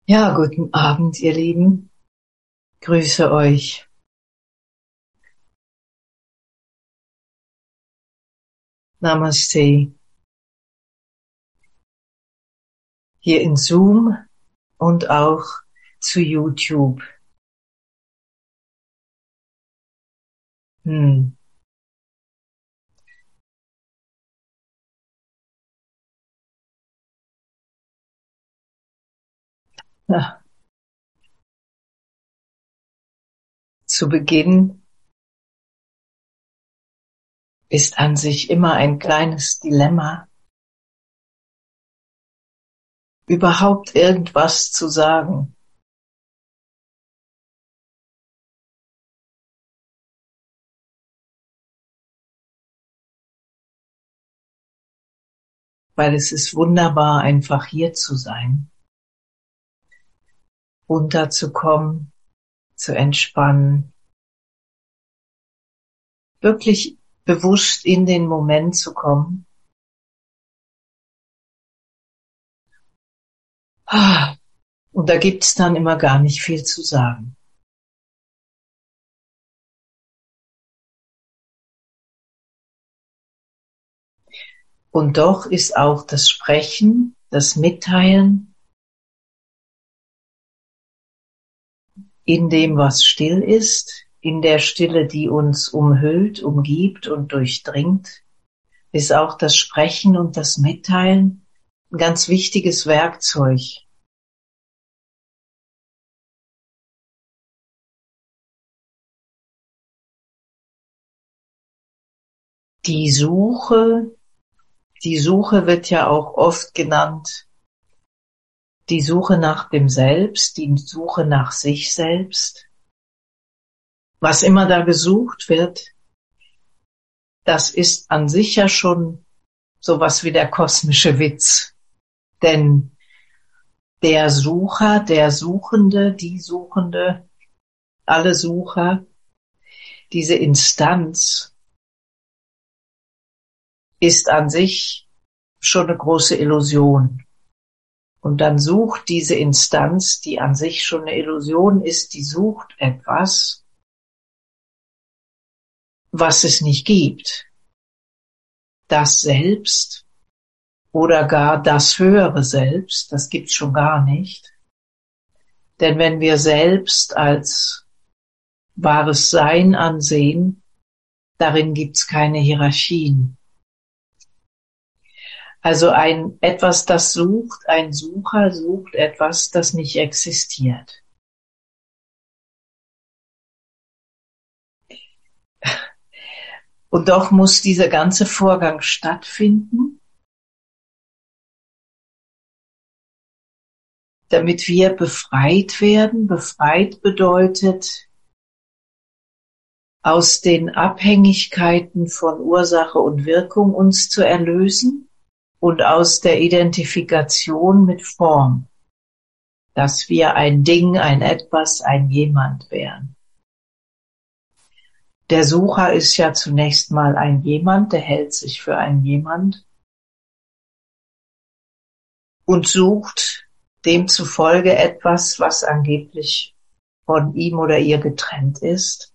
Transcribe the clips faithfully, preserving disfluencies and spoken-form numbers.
Ja, guten Abend, ihr Lieben. Grüße euch. Namaste. Hier in Zoom und auch zu YouTube. Hm. Ja, zu Beginn ist an sich immer ein kleines Dilemma, überhaupt irgendwas zu sagen. Weil es ist wunderbar, einfach hier zu sein, runterzukommen, zu entspannen, wirklich bewusst in den Moment zu kommen. Ah, und da gibt's dann immer gar nicht viel zu sagen. Und doch ist auch das Sprechen, das Mitteilen in dem, was still ist, in der Stille, die uns umhüllt, umgibt und durchdringt, ist auch das Sprechen und das Mitteilen ein ganz wichtiges Werkzeug. Die Suche, die Suche wird ja auch oft genannt, die Suche nach dem Selbst, die Suche nach sich selbst. Was immer da gesucht wird, das ist an sich ja schon sowas wie der kosmische Witz. Denn der Sucher, der Suchende, die Suchende, alle Sucher, diese Instanz ist an sich schon eine große Illusion. Und dann sucht diese Instanz, die an sich schon eine Illusion ist, die sucht etwas, was es nicht gibt. Das Selbst oder gar das höhere Selbst, das gibt's schon gar nicht. Denn wenn wir selbst als wahres Sein ansehen, darin gibt's keine Hierarchien. Also ein etwas, das sucht, ein Sucher sucht etwas, das nicht existiert. Und doch muss dieser ganze Vorgang stattfinden, damit wir befreit werden. Befreit bedeutet, aus den Abhängigkeiten von Ursache und Wirkung uns zu erlösen und aus der Identifikation mit Form, dass wir ein Ding, ein Etwas, ein Jemand wären. Der Sucher ist ja zunächst mal ein Jemand, der hält sich für ein Jemand und sucht demzufolge etwas, was angeblich von ihm oder ihr getrennt ist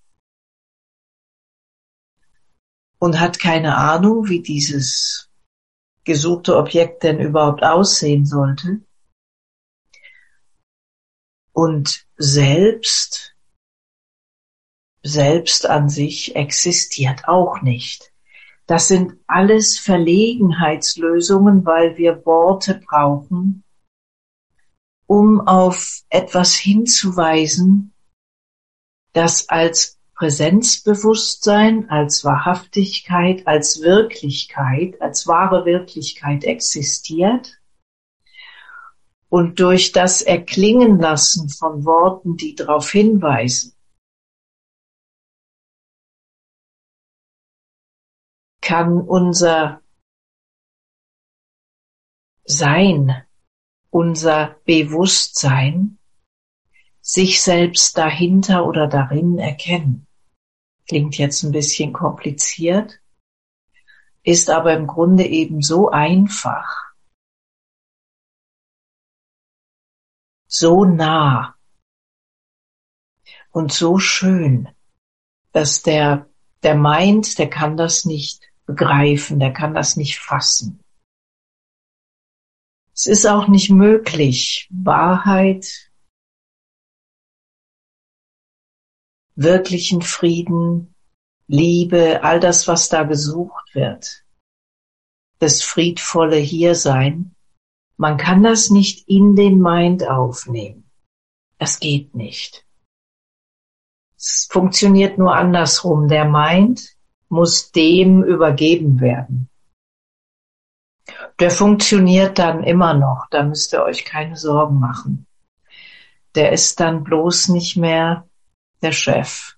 und hat keine Ahnung, wie dieses gesuchte Objekt denn überhaupt aussehen sollte. Und selbst, selbst an sich existiert auch nicht. Das sind alles Verlegenheitslösungen, weil wir Worte brauchen, um auf etwas hinzuweisen, das als Präsenzbewusstsein, als Wahrhaftigkeit, als Wirklichkeit, als wahre Wirklichkeit existiert. Und durch das Erklingen lassen von Worten, die darauf hinweisen, kann unser Sein, unser Bewusstsein sich selbst dahinter oder darin erkennen. Klingt jetzt ein bisschen kompliziert, ist aber im Grunde eben so einfach. so nah und so schön, dass der, der meint, der kann das nicht begreifen, der kann das nicht fassen. Es ist auch nicht möglich, Wahrheit, wirklichen Frieden, Liebe, all das, was da gesucht wird, das friedvolle Hiersein, man kann das nicht in den Mind aufnehmen. Das geht nicht. Es funktioniert nur andersrum. Der Mind muss dem übergeben werden. Der funktioniert dann immer noch, da müsst ihr euch keine Sorgen machen. Der ist dann bloß nicht mehr der Chef.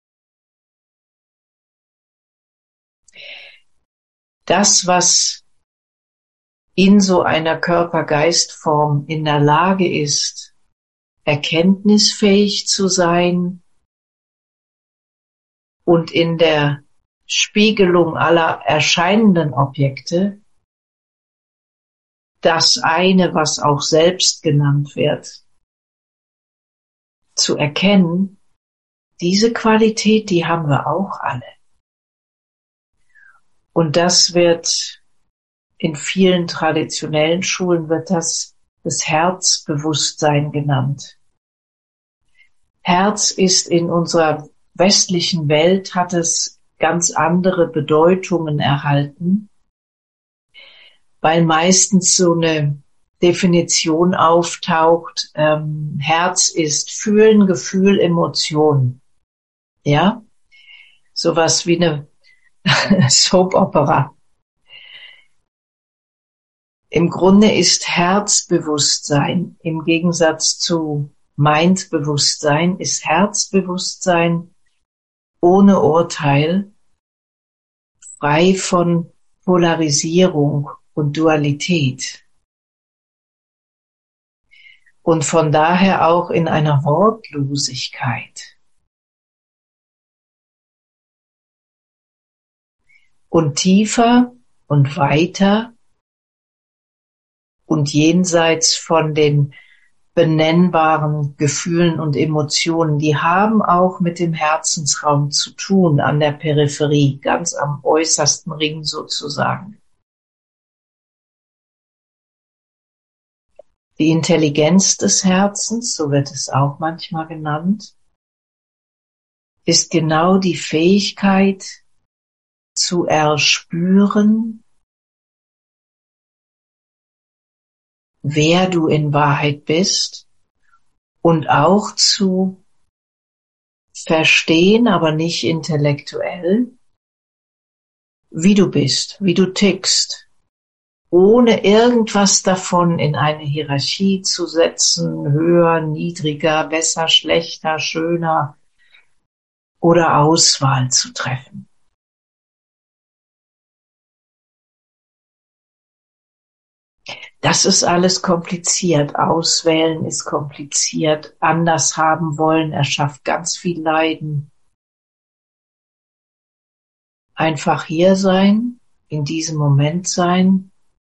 Das, was in so einer Körper-Geist-Form in der Lage ist, erkenntnisfähig zu sein und in der Spiegelung aller erscheinenden Objekte, das eine, was auch selbst genannt wird, zu erkennen, diese Qualität, die haben wir auch alle. Und das wird in vielen traditionellen Schulen wird das das Herzbewusstsein genannt. Herz ist in unserer westlichen Welt, hat es ganz andere Bedeutungen erhalten, weil meistens so eine Definition auftaucht, ähm, Herz ist Fühlen, Gefühl, Emotion. Ja? Sowas wie eine Soap-Opera. Im Grunde ist Herzbewusstsein, im Gegensatz zu Mindbewusstsein, ist Herzbewusstsein ohne Urteil, frei von Polarisierung und Dualität. Und von daher auch in einer Wortlosigkeit. Und tiefer und weiter und jenseits von den benennbaren Gefühlen und Emotionen, die haben auch mit dem Herzensraum zu tun, an der Peripherie, ganz am äußersten Ring sozusagen. Die Intelligenz des Herzens, so wird es auch manchmal genannt, ist genau die Fähigkeit zu erspüren, wer du in Wahrheit bist und auch zu verstehen, aber nicht intellektuell, wie du bist, wie du tickst, ohne irgendwas davon in eine Hierarchie zu setzen, höher, niedriger, besser, schlechter, schöner oder Auswahl zu treffen. Das ist alles kompliziert. Auswählen ist kompliziert. Anders haben wollen erschafft ganz viel Leiden. Einfach hier sein, in diesem Moment sein,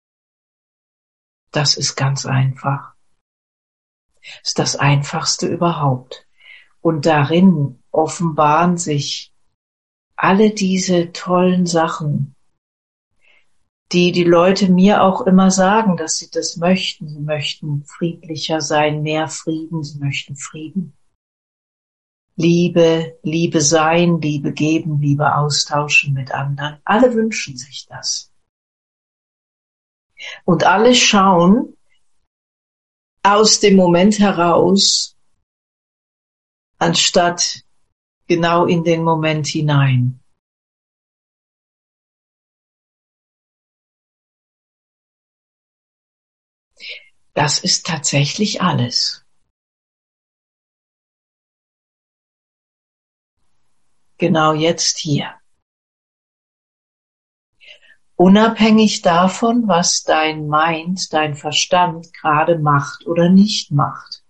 das ist ganz einfach. Das ist das Einfachste überhaupt. Und darin offenbaren sich alle diese tollen Sachen, die die Leute mir auch immer sagen, dass sie das möchten. Sie möchten friedlicher sein, mehr Frieden, sie möchten Frieden. Liebe, Liebe sein, Liebe geben, Liebe austauschen mit anderen. Alle wünschen sich das. Und alle schauen aus dem Moment heraus, anstatt genau in den Moment hinein. Das ist tatsächlich alles. Genau jetzt hier. Unabhängig davon, was dein Mind, dein Verstand gerade macht oder nicht macht.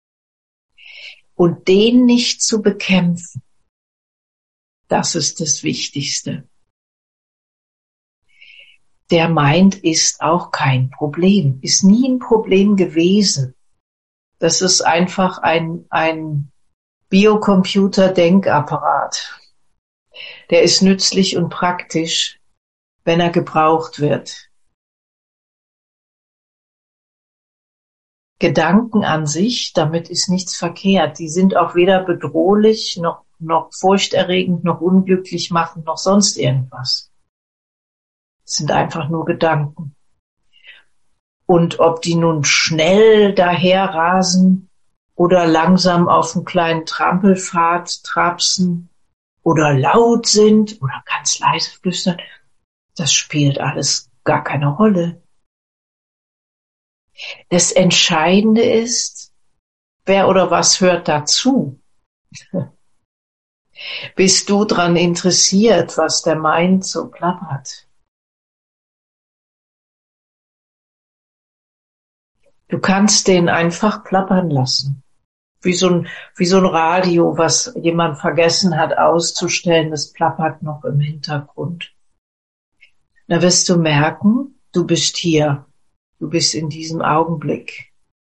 Und den nicht zu bekämpfen, das ist das Wichtigste. Der Mind ist auch kein Problem, ist nie ein Problem gewesen. Das ist einfach ein, ein Biocomputer-Denkapparat. Der ist nützlich und praktisch, wenn er gebraucht wird. Gedanken an sich, damit ist nichts verkehrt. Die sind auch weder bedrohlich, noch, noch furchterregend, noch unglücklich machend, noch sonst irgendwas. Es sind einfach nur Gedanken. Und ob die nun schnell daherrasen oder langsam auf einem kleinen Trampelpfad trapsen oder laut sind oder ganz leise flüstern, das spielt alles gar keine Rolle. Das Entscheidende ist, wer oder was hört dazu? Bist du dran interessiert, was der Mind so plappert? Du kannst den einfach plappern lassen. Wie so ein, wie so ein Radio, was jemand vergessen hat auszustellen, das plappert noch im Hintergrund. Da wirst du merken, du bist hier. Du bist in diesem Augenblick.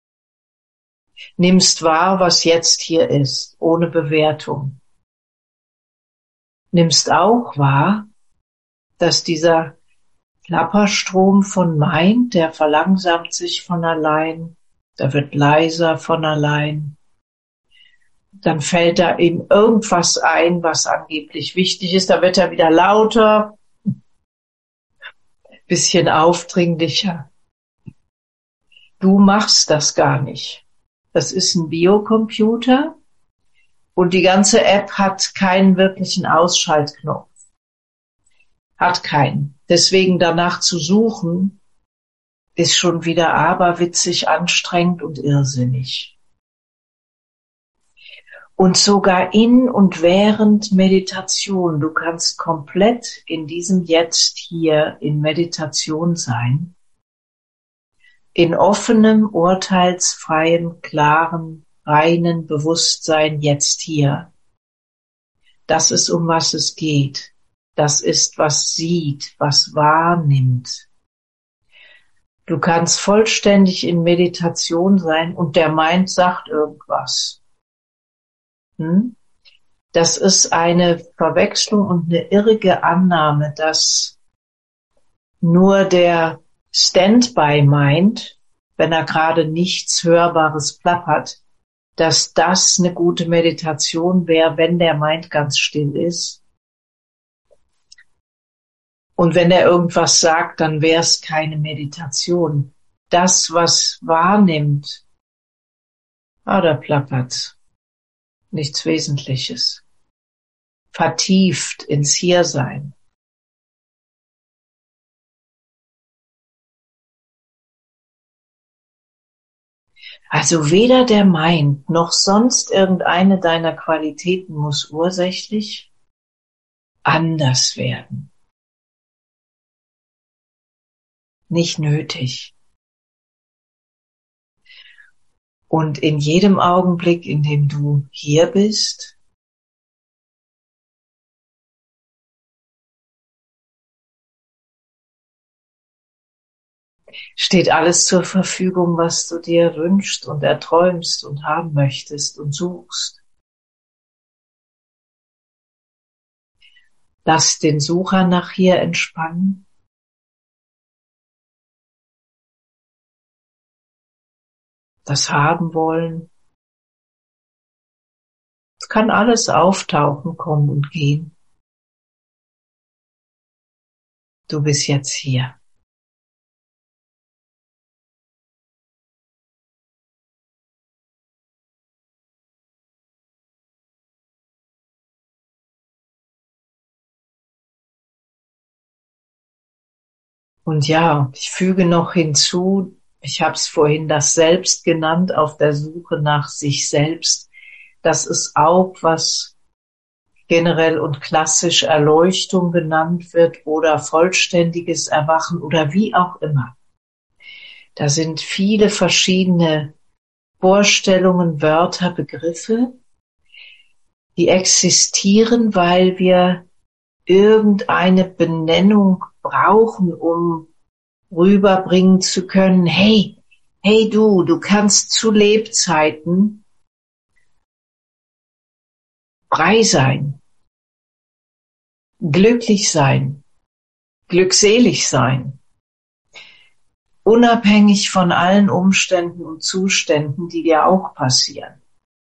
Nimmst wahr, was jetzt hier ist, ohne Bewertung. Nimmst auch wahr, dass dieser Klapperstrom von Mind, der verlangsamt sich von allein, der wird leiser von allein. Dann fällt da ihm irgendwas ein, was angeblich wichtig ist, da wird er wieder lauter, bisschen aufdringlicher. Du machst das gar nicht. Das ist ein Biocomputer und die ganze App hat keinen wirklichen Ausschaltknopf. Hat keinen. Deswegen danach zu suchen, ist schon wieder aberwitzig, anstrengend und irrsinnig. Und sogar in und während Meditation, du kannst komplett in diesem Jetzt hier in Meditation sein, in offenem, urteilsfreiem, klaren, reinen Bewusstsein jetzt hier. Das ist, um was es geht. Das ist, was sieht, was wahrnimmt. Du kannst vollständig in Meditation sein und der Mind sagt irgendwas. Hm? Das ist eine Verwechslung und eine irrige Annahme, dass nur der Standby-Mind, wenn er gerade nichts Hörbares plappert, dass das eine gute Meditation wäre, wenn der Mind ganz still ist. Und wenn er irgendwas sagt, dann wäre es keine Meditation. Das, was wahrnimmt, ah, da plappert nichts Wesentliches. Vertieft ins Hiersein. Also weder der Mind noch sonst irgendeine deiner Qualitäten muss ursächlich anders werden. Nicht nötig. Und in jedem Augenblick, in dem du hier bist, steht alles zur Verfügung, was du dir wünschst und erträumst und haben möchtest und suchst. Lass den Sucher nach hier entspannen. Das haben wollen. Es kann alles auftauchen, kommen und gehen. Du bist jetzt hier. Und ja, ich füge noch hinzu, ich habe es vorhin das Selbst genannt, auf der Suche nach sich selbst. Das ist auch, was generell und klassisch Erleuchtung genannt wird oder vollständiges Erwachen oder wie auch immer. Da sind viele verschiedene Vorstellungen, Wörter, Begriffe, die existieren, weil wir irgendeine Benennung brauchen, um rüberbringen zu können, hey, hey du, du kannst zu Lebzeiten frei sein, glücklich sein, glückselig sein, unabhängig von allen Umständen und Zuständen, die dir auch passieren.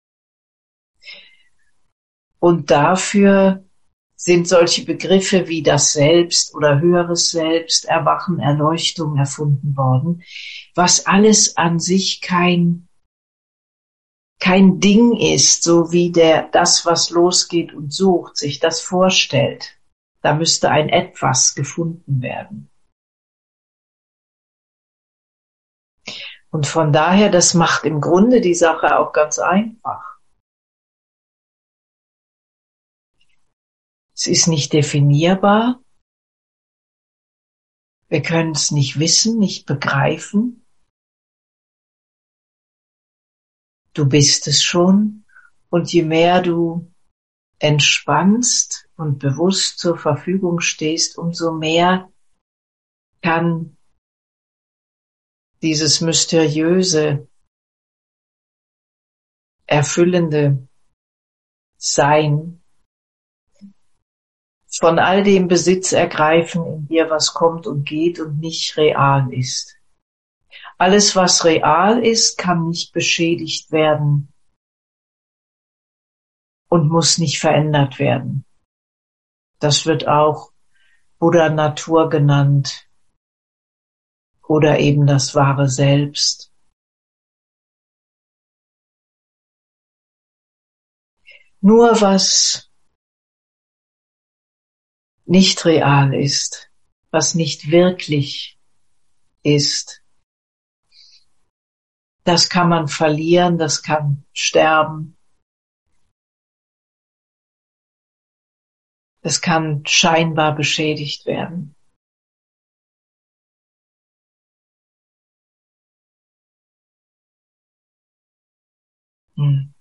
Und dafür sind solche Begriffe wie das Selbst oder höheres Selbst, Erwachen, Erleuchtung erfunden worden, was alles an sich kein, kein Ding ist, so wie der, das, was losgeht und sucht, sich das vorstellt. Da müsste ein Etwas gefunden werden. Und von daher, das macht im Grunde die Sache auch ganz einfach. Es ist nicht definierbar. Wir können es nicht wissen, nicht begreifen. Du bist es schon. Und je mehr du entspannst und bewusst zur Verfügung stehst, umso mehr kann dieses mysteriöse, erfüllende Sein von all dem Besitz ergreifen in dir, was kommt und geht und nicht real ist. Alles, was real ist, kann nicht beschädigt werden und muss nicht verändert werden. Das wird auch Buddha Natur genannt oder eben das wahre Selbst. Nur was nicht real ist, was nicht wirklich ist, das kann man verlieren, das kann sterben, es kann scheinbar beschädigt werden. Hm.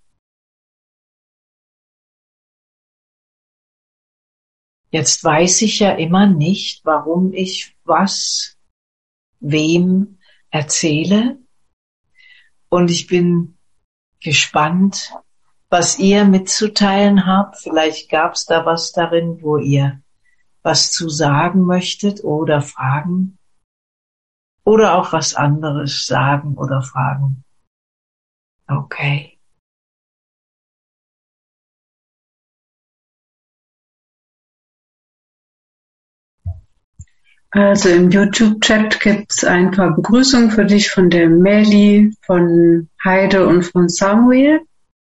Jetzt weiß ich ja immer nicht, warum ich was wem erzähle. Und ich bin gespannt, was ihr mitzuteilen habt. Vielleicht gab es da was darin, wo ihr was zu sagen möchtet oder fragen. Oder auch was anderes sagen oder fragen. Okay. Also im YouTube-Chat gibt's ein paar Begrüßungen für dich von der Meli, von Heide und von Samuel.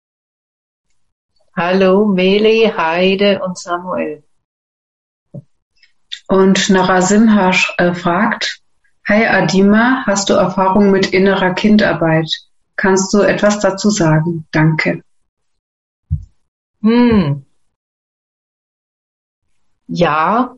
Hallo Meli, Heide und Samuel. Und Narasimha äh, fragt, Hi Adima, hast du Erfahrung mit innerer Kindarbeit? Kannst du etwas dazu sagen? Danke. Hm. Ja.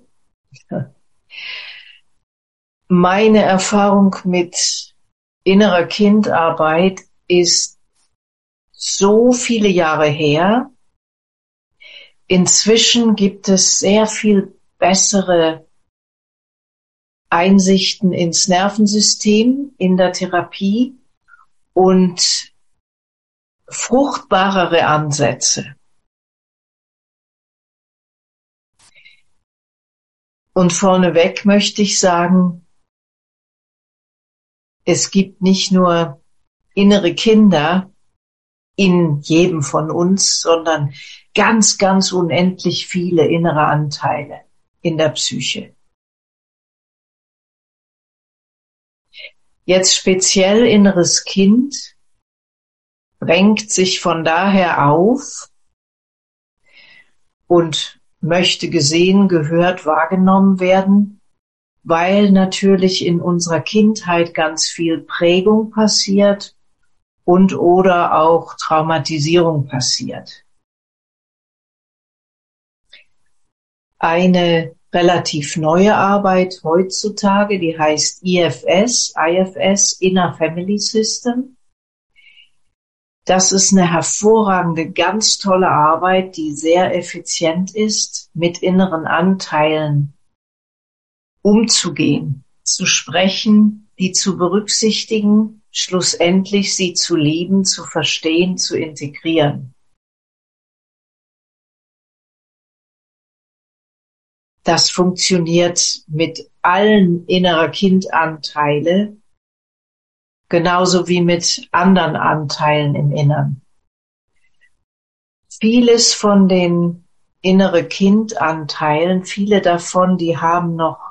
Meine Erfahrung mit innerer Kindarbeit ist so viele Jahre her. Inzwischen gibt es sehr viel bessere Einsichten ins Nervensystem in der Therapie und fruchtbarere Ansätze. Und vorneweg möchte ich sagen, es gibt nicht nur innere Kinder in jedem von uns, sondern ganz, ganz unendlich viele innere Anteile in der Psyche. Jetzt speziell inneres Kind drängt sich von daher auf und möchte gesehen, gehört, wahrgenommen werden, weil natürlich in unserer Kindheit ganz viel Prägung passiert und oder auch Traumatisierung passiert. Eine relativ neue Arbeit heutzutage, die heißt I F S, I F S, Inner Family System. Das ist eine hervorragende, ganz tolle Arbeit, die sehr effizient ist, mit inneren Anteilen umzugehen, zu sprechen, die zu berücksichtigen schlussendlich sie zu lieben, zu verstehen, zu integrieren. Das funktioniert mit allen innerer Kindanteile, genauso wie mit anderen Anteilen im Innern. Vieles von den innere Kindanteilen, viele davon, die haben noch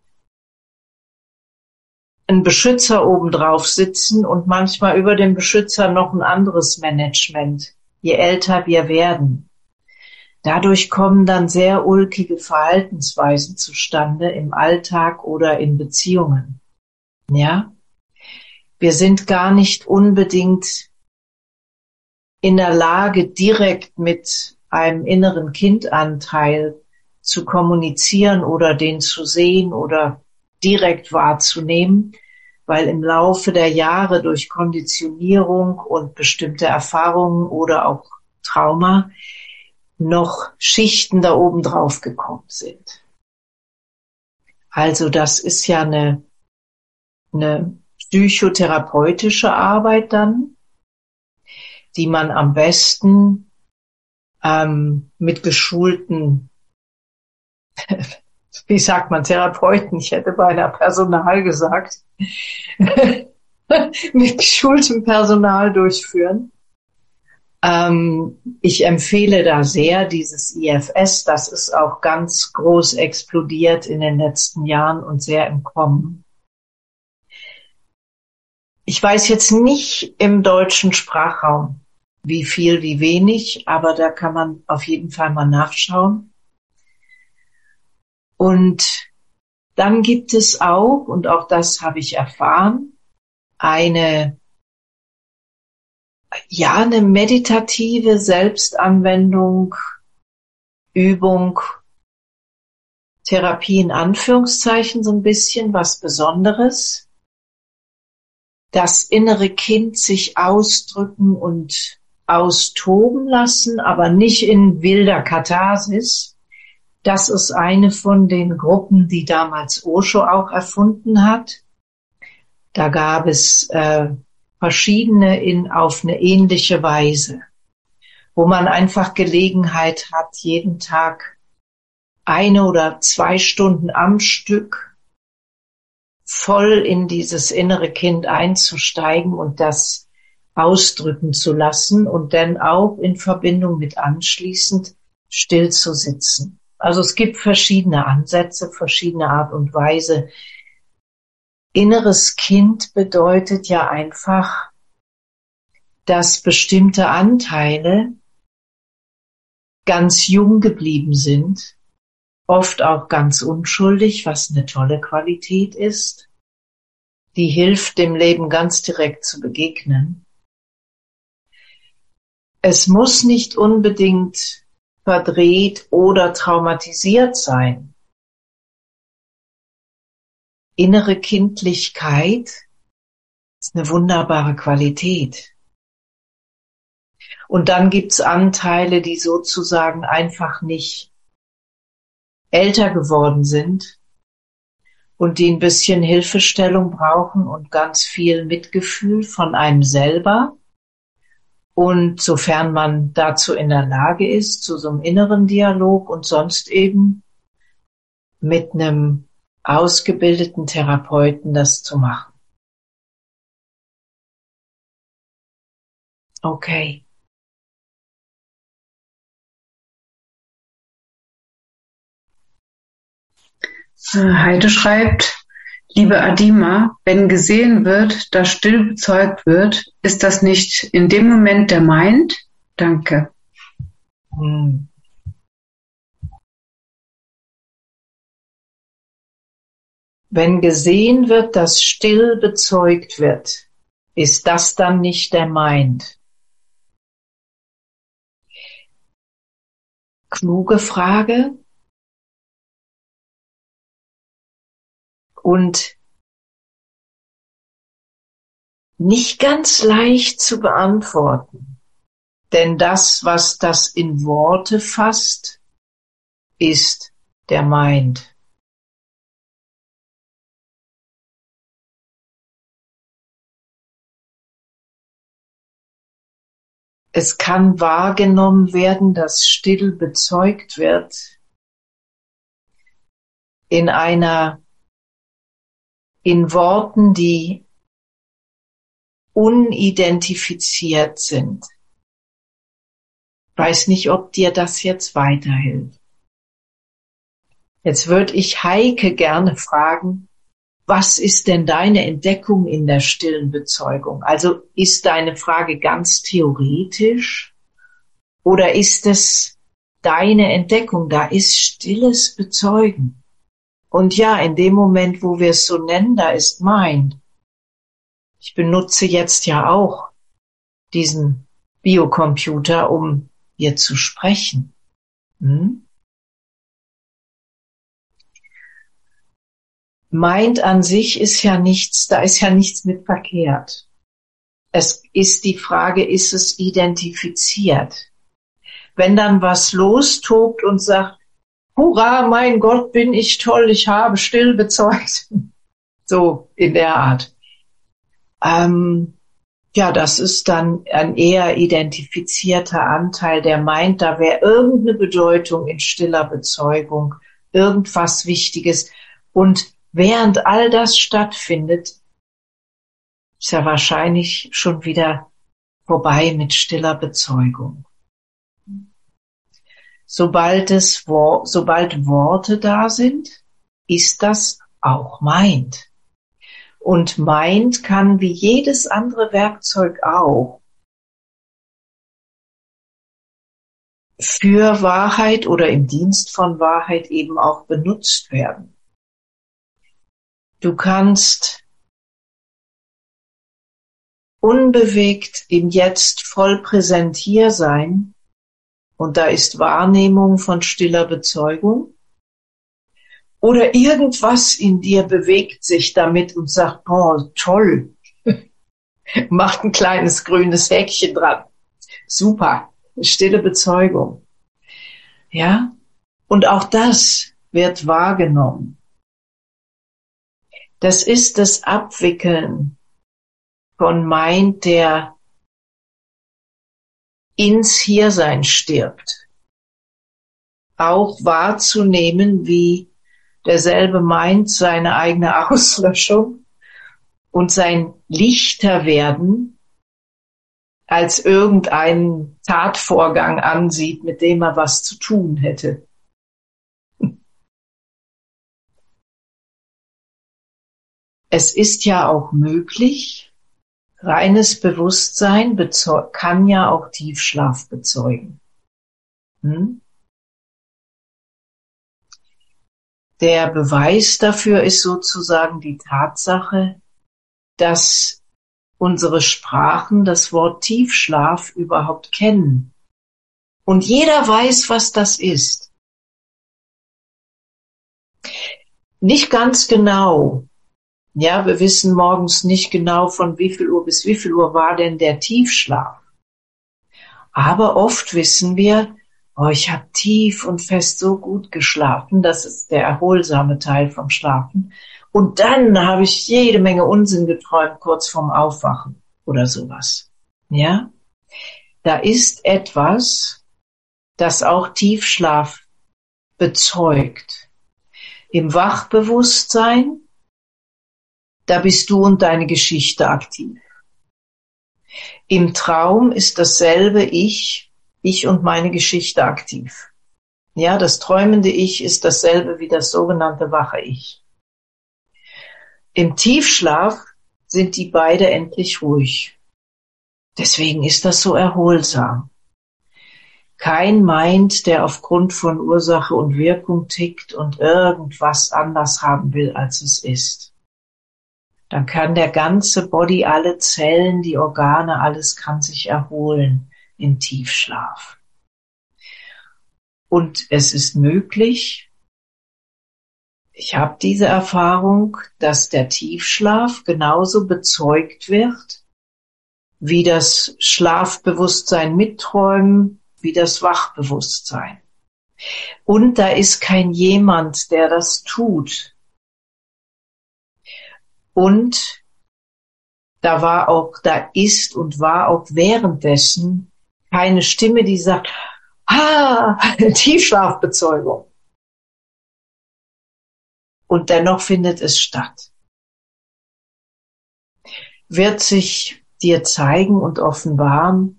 einen Beschützer obendrauf sitzen und manchmal über dem Beschützer noch ein anderes Management, je älter wir werden. Dadurch kommen dann sehr ulkige Verhaltensweisen zustande im Alltag oder in Beziehungen. Ja? Wir sind gar nicht unbedingt in der Lage, direkt mit einem inneren Kindanteil zu kommunizieren oder den zu sehen oder direkt wahrzunehmen, weil im Laufe der Jahre durch Konditionierung und bestimmte Erfahrungen oder auch Trauma noch Schichten da oben drauf gekommen sind. Also das ist ja eine, eine psychotherapeutische Arbeit dann, die man am besten ähm, mit geschulten, wie sagt man, Therapeuten, ich hätte beinahe Personal gesagt, mit geschultem Personal durchführen. Ähm, ich empfehle da sehr dieses I F S, das ist auch ganz groß explodiert in den letzten Jahren und sehr im Kommen. Ich weiß jetzt nicht im deutschen Sprachraum, wie viel, wie wenig, aber da kann man auf jeden Fall mal nachschauen. Und dann gibt es auch, und auch das habe ich erfahren, eine, ja, eine meditative Selbstanwendung, Übung, Therapie in Anführungszeichen, so ein bisschen was Besonderes. Das innere Kind sich ausdrücken und austoben lassen, aber nicht in wilder Katharsis. Das ist eine von den Gruppen, die damals Osho auch erfunden hat. Da gab es äh, verschiedene in auf eine ähnliche Weise, wo man einfach Gelegenheit hat, jeden Tag eine oder zwei Stunden am Stück voll in dieses innere Kind einzusteigen und das ausdrücken zu lassen und dann auch in Verbindung mit anschließend still zu sitzen. Also es gibt verschiedene Ansätze, verschiedene Art und Weise. Inneres Kind bedeutet ja einfach, dass bestimmte Anteile ganz jung geblieben sind, oft auch ganz unschuldig, was eine tolle Qualität ist, die hilft, dem Leben ganz direkt zu begegnen. Es muss nicht unbedingt verdreht oder traumatisiert sein. Innere Kindlichkeit ist eine wunderbare Qualität. Und dann gibt's Anteile, die sozusagen einfach nicht älter geworden sind und die ein bisschen Hilfestellung brauchen und ganz viel Mitgefühl von einem selber. Und sofern man dazu in der Lage ist, zu so einem inneren Dialog und sonst eben mit einem ausgebildeten Therapeuten das zu machen. Okay. Heide schreibt, liebe Adima, wenn gesehen wird, dass still bezeugt wird, ist das nicht in dem Moment der Mind? Danke. Hm. Wenn gesehen wird, dass still bezeugt wird, ist das dann nicht der Mind? Kluge Frage. Und nicht ganz leicht zu beantworten. Denn das, was das in Worte fasst, ist der Mind. Es kann wahrgenommen werden, dass still bezeugt wird in einer, in Worten, die unidentifiziert sind. Ich weiß nicht, ob dir das jetzt weiterhilft. Jetzt würde ich Heike gerne fragen, was ist denn deine Entdeckung in der stillen Bezeugung? Also ist deine Frage ganz theoretisch oder ist es deine Entdeckung? Da ist stilles Bezeugen. Und ja, in dem Moment, wo wir es so nennen, da ist Mind. Ich benutze jetzt ja auch diesen Biocomputer, um hier zu sprechen. Hm? Mind an sich ist ja nichts, da ist ja nichts mit verkehrt. Es ist die Frage, ist es identifiziert? Wenn dann was lostobt und sagt, hurra, mein Gott, bin ich toll, ich habe still bezeugt. So in der Art. Ähm, ja, das ist dann ein eher identifizierter Anteil, der meint, da wäre irgendeine Bedeutung in stiller Bezeugung, irgendwas Wichtiges. Und während all das stattfindet, ist ja wahrscheinlich schon wieder vorbei mit stiller Bezeugung. Sobald es, sobald Worte da sind, ist das auch Mind. Und Mind kann wie jedes andere Werkzeug auch für Wahrheit oder im Dienst von Wahrheit eben auch benutzt werden. Du kannst unbewegt im Jetzt voll präsent hier sein und da ist Wahrnehmung von stiller Bezeugung oder irgendwas in dir bewegt sich damit und sagt, oh, toll, macht ein kleines grünes Häkchen dran. Super, stille Bezeugung. Ja, und auch das wird wahrgenommen. Das ist das Abwickeln von Mind, der ins Hiersein stirbt. Auch wahrzunehmen, wie derselbe Mind seine eigene Auslöschung und sein Lichterwerden als irgendeinen Tatvorgang ansieht, mit dem er was zu tun hätte. Es ist ja auch möglich, reines Bewusstsein kann ja auch Tiefschlaf bezeugen. Hm? Der Beweis dafür ist sozusagen die Tatsache, dass unsere Sprachen das Wort Tiefschlaf überhaupt kennen. Und jeder weiß, was das ist. Nicht ganz genau. Ja, wir wissen morgens nicht genau, von wie viel Uhr bis wie viel Uhr war denn der Tiefschlaf. Aber oft wissen wir, oh, ich habe tief und fest so gut geschlafen, das ist der erholsame Teil vom Schlafen. Und dann habe ich jede Menge Unsinn geträumt, kurz vorm Aufwachen oder sowas. Ja, da ist etwas, das auch Tiefschlaf bezeugt. Im Wachbewusstsein, da bist du und deine Geschichte aktiv. Im Traum ist dasselbe Ich, ich und meine Geschichte aktiv. Ja, das träumende Ich ist dasselbe wie das sogenannte wache Ich. Im Tiefschlaf sind die beide endlich ruhig. Deswegen ist das so erholsam. Kein Mind, der aufgrund von Ursache und Wirkung tickt und irgendwas anders haben will, als es ist. Dann kann der ganze Body, alle Zellen, die Organe, alles kann sich erholen im Tiefschlaf. Und es ist möglich, ich habe diese Erfahrung, dass der Tiefschlaf genauso bezeugt wird, wie das Schlafbewusstsein mitträumen, wie das Wachbewusstsein. Und da ist kein jemand, der das tut. Und da war auch, da ist und war auch währenddessen Keine Stimme, die sagt, ah, Tiefschlafbezeugung. Und dennoch findet es statt. Wird sich dir zeigen und offenbaren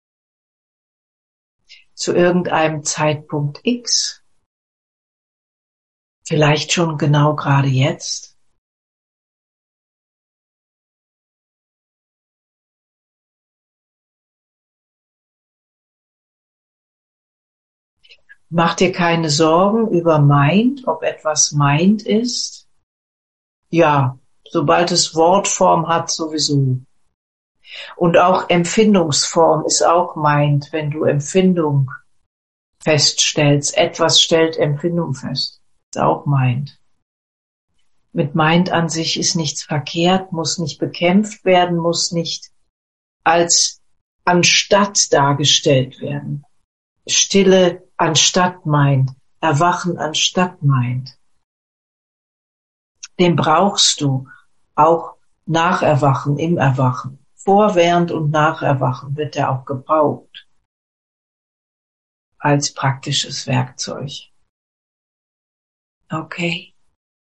zu irgendeinem Zeitpunkt X, vielleicht schon genau gerade jetzt. Mach dir keine Sorgen über meint, ob etwas meint ist. Ja, sobald es Wortform hat, sowieso. Und auch Empfindungsform ist auch meint, wenn du Empfindung feststellst. Etwas stellt Empfindung fest. Ist auch meint. Mit meint an sich ist nichts verkehrt, muss nicht bekämpft werden, muss nicht als anstatt dargestellt werden. Stille anstatt meint, Erwachen anstatt meint. Den brauchst du auch nach Erwachen, im Erwachen. Vor, während und nach Erwachen wird er auch gebraucht als praktisches Werkzeug. Okay.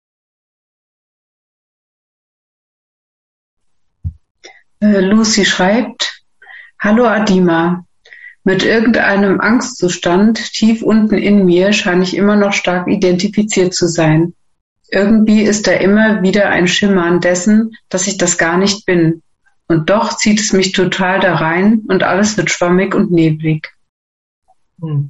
Äh, Lucy schreibt, Hallo Adima, mit irgendeinem Angstzustand tief unten in mir scheine ich immer noch stark identifiziert zu sein. Irgendwie ist da immer wieder ein Schimmern dessen, dass ich das gar nicht bin. Und doch zieht es mich total da rein und alles wird schwammig und neblig. Hm.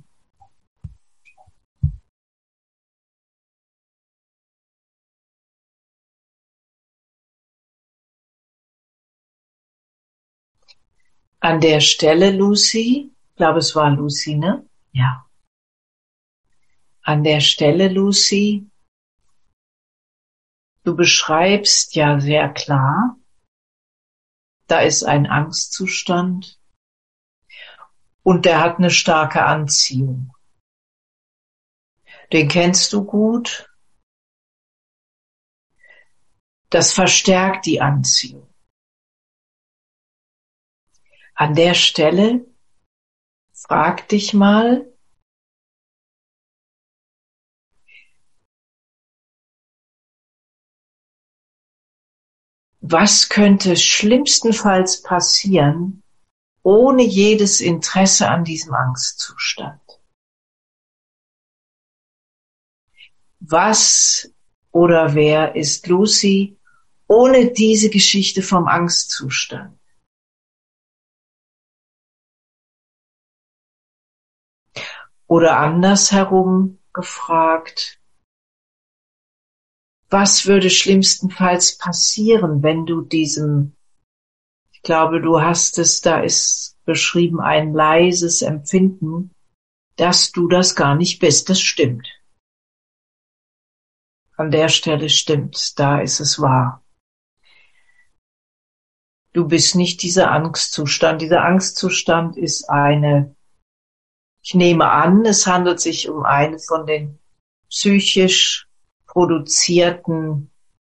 An der Stelle, Lucy, ich glaube, es war Lucy, ne? Ja. An der Stelle, Lucy, du beschreibst ja sehr klar, da ist ein Angstzustand und der hat eine starke Anziehung. Den kennst du gut. Das verstärkt die Anziehung. An der Stelle frag dich mal, was könnte schlimmstenfalls passieren, ohne jedes Interesse an diesem Angstzustand? Was oder wer ist Lucy ohne diese Geschichte vom Angstzustand? Oder andersherum gefragt, was würde schlimmstenfalls passieren, wenn du diesem, ich glaube, du hast es, da ist beschrieben, ein leises Empfinden, dass du das gar nicht bist. Das stimmt. An der Stelle stimmt's, da ist es wahr. Du bist nicht dieser Angstzustand. Dieser Angstzustand ist eine, ich nehme an, es handelt sich um eine von den psychisch produzierten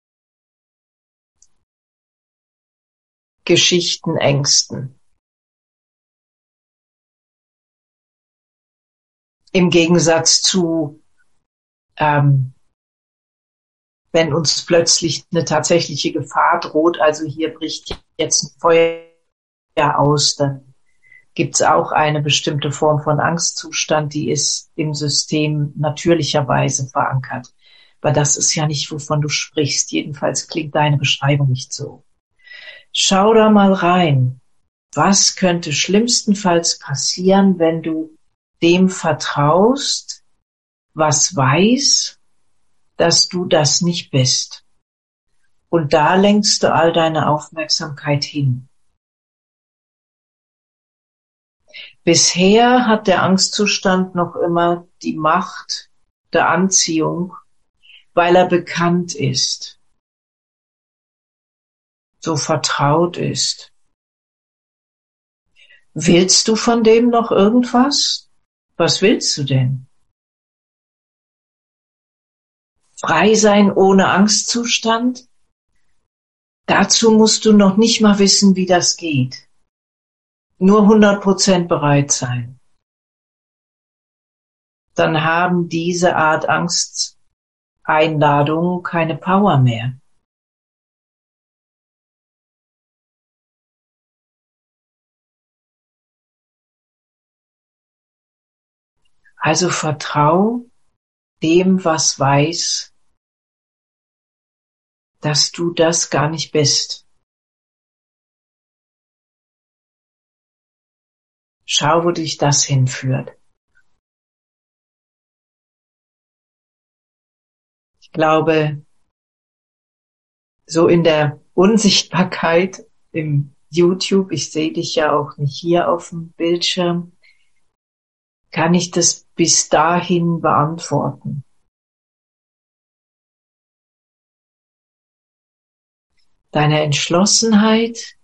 Geschichten, Ängsten. Im Gegensatz zu, ähm, wenn uns plötzlich eine tatsächliche Gefahr droht, also hier bricht jetzt ein Feuer aus, dann gibt's auch eine bestimmte Form von Angstzustand, die ist im System natürlicherweise verankert. Aber das ist ja nicht, wovon du sprichst. Jedenfalls klingt deine Beschreibung nicht so. Schau da mal rein. Was könnte schlimmstenfalls passieren, wenn du dem vertraust, was weiß, dass du das nicht bist? Und da lenkst du all deine Aufmerksamkeit hin. Bisher hat der Angstzustand noch immer die Macht der Anziehung, weil er bekannt ist, so vertraut ist. Willst du von dem noch irgendwas? Was willst du denn? Frei sein ohne nur hundert Prozent bereit sein, dann haben diese Art Angsteinladungen keine Power mehr. Also vertrau dem, was weiß, dass du das gar nicht bist. Schau, wo dich das hinführt. Ich glaube, so in der Unsichtbarkeit im YouTube, ich sehe dich ja auch nicht hier auf dem Bildschirm, kann ich das bis dahin beantworten. Deine Entschlossenheit,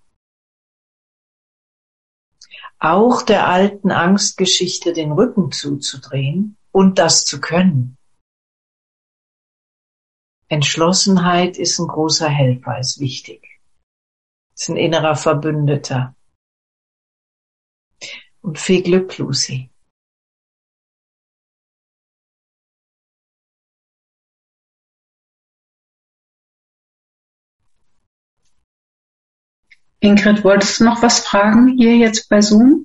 auch der alten Angstgeschichte den Rücken zuzudrehen und das zu können. Entschlossenheit ist ein großer Helfer, ist wichtig. Ist ein innerer Verbündeter. Und viel Glück, Lucy. Ingrid, wolltest du noch was fragen hier jetzt bei Zoom?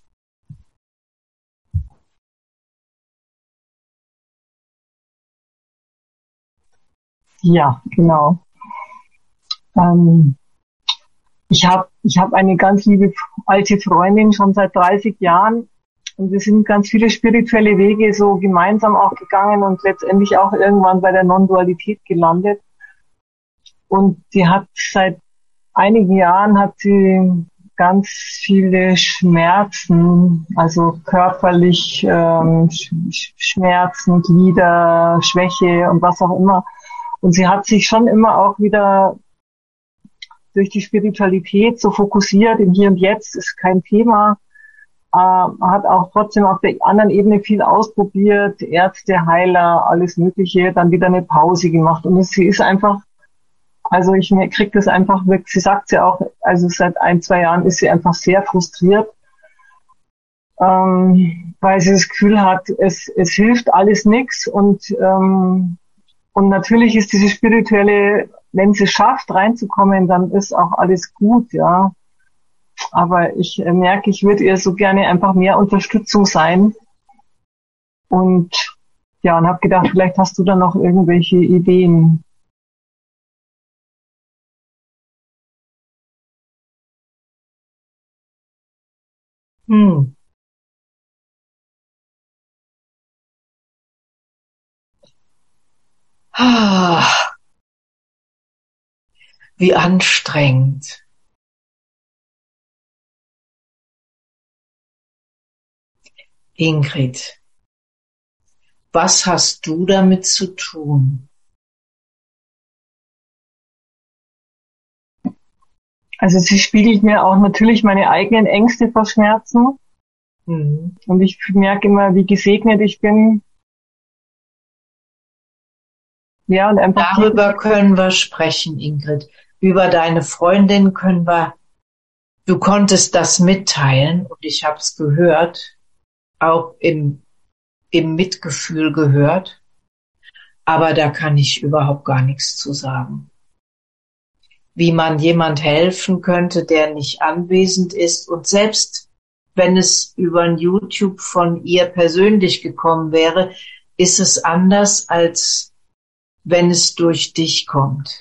Ja, genau. Ähm, ich habe ich hab eine ganz liebe alte Freundin schon seit dreißig Jahren und wir sind ganz viele spirituelle Wege so gemeinsam auch gegangen und letztendlich auch irgendwann bei der Non-Dualität gelandet. Und sie hat seit einigen Jahren hat sie ganz viele Schmerzen, also körperlich ähm, Schmerzen, Glieder, Schwäche und was auch immer. Und sie hat sich schon immer auch wieder durch die Spiritualität so fokussiert, im Hier und Jetzt ist kein Thema, äh, hat auch trotzdem auf der anderen Ebene viel ausprobiert, Ärzte, Heiler, alles Mögliche, dann wieder eine Pause gemacht. Und sie ist einfach, also ich krieg das einfach weg, sie sagt ja auch, also seit ein, zwei Jahren ist sie einfach sehr frustriert, ähm, weil sie das Gefühl hat, es, es hilft alles nichts und ähm, Und natürlich ist diese spirituelle, wenn sie es schafft, reinzukommen, dann ist auch alles gut, ja. Aber ich äh, merke, ich würde ihr so gerne einfach mehr Unterstützung sein. Und ja, und habe gedacht, vielleicht hast du da noch irgendwelche Ideen. Hm. Ah, wie anstrengend. Ingrid, was hast du damit zu tun? Also sie spiegelt mir auch natürlich meine eigenen Ängste vor Schmerzen. Mhm. Und ich merke immer, wie gesegnet ich bin. Ja, und einfach darüber können wir sprechen, Ingrid. Über deine Freundin können wir, du konntest das mitteilen und ich habe es gehört, auch im, im Mitgefühl gehört, aber da kann ich überhaupt gar nichts zu sagen. Wie man jemand helfen könnte, der nicht anwesend ist und selbst wenn es über ein YouTube von ihr persönlich gekommen wäre, ist es anders, als wenn es durch dich kommt.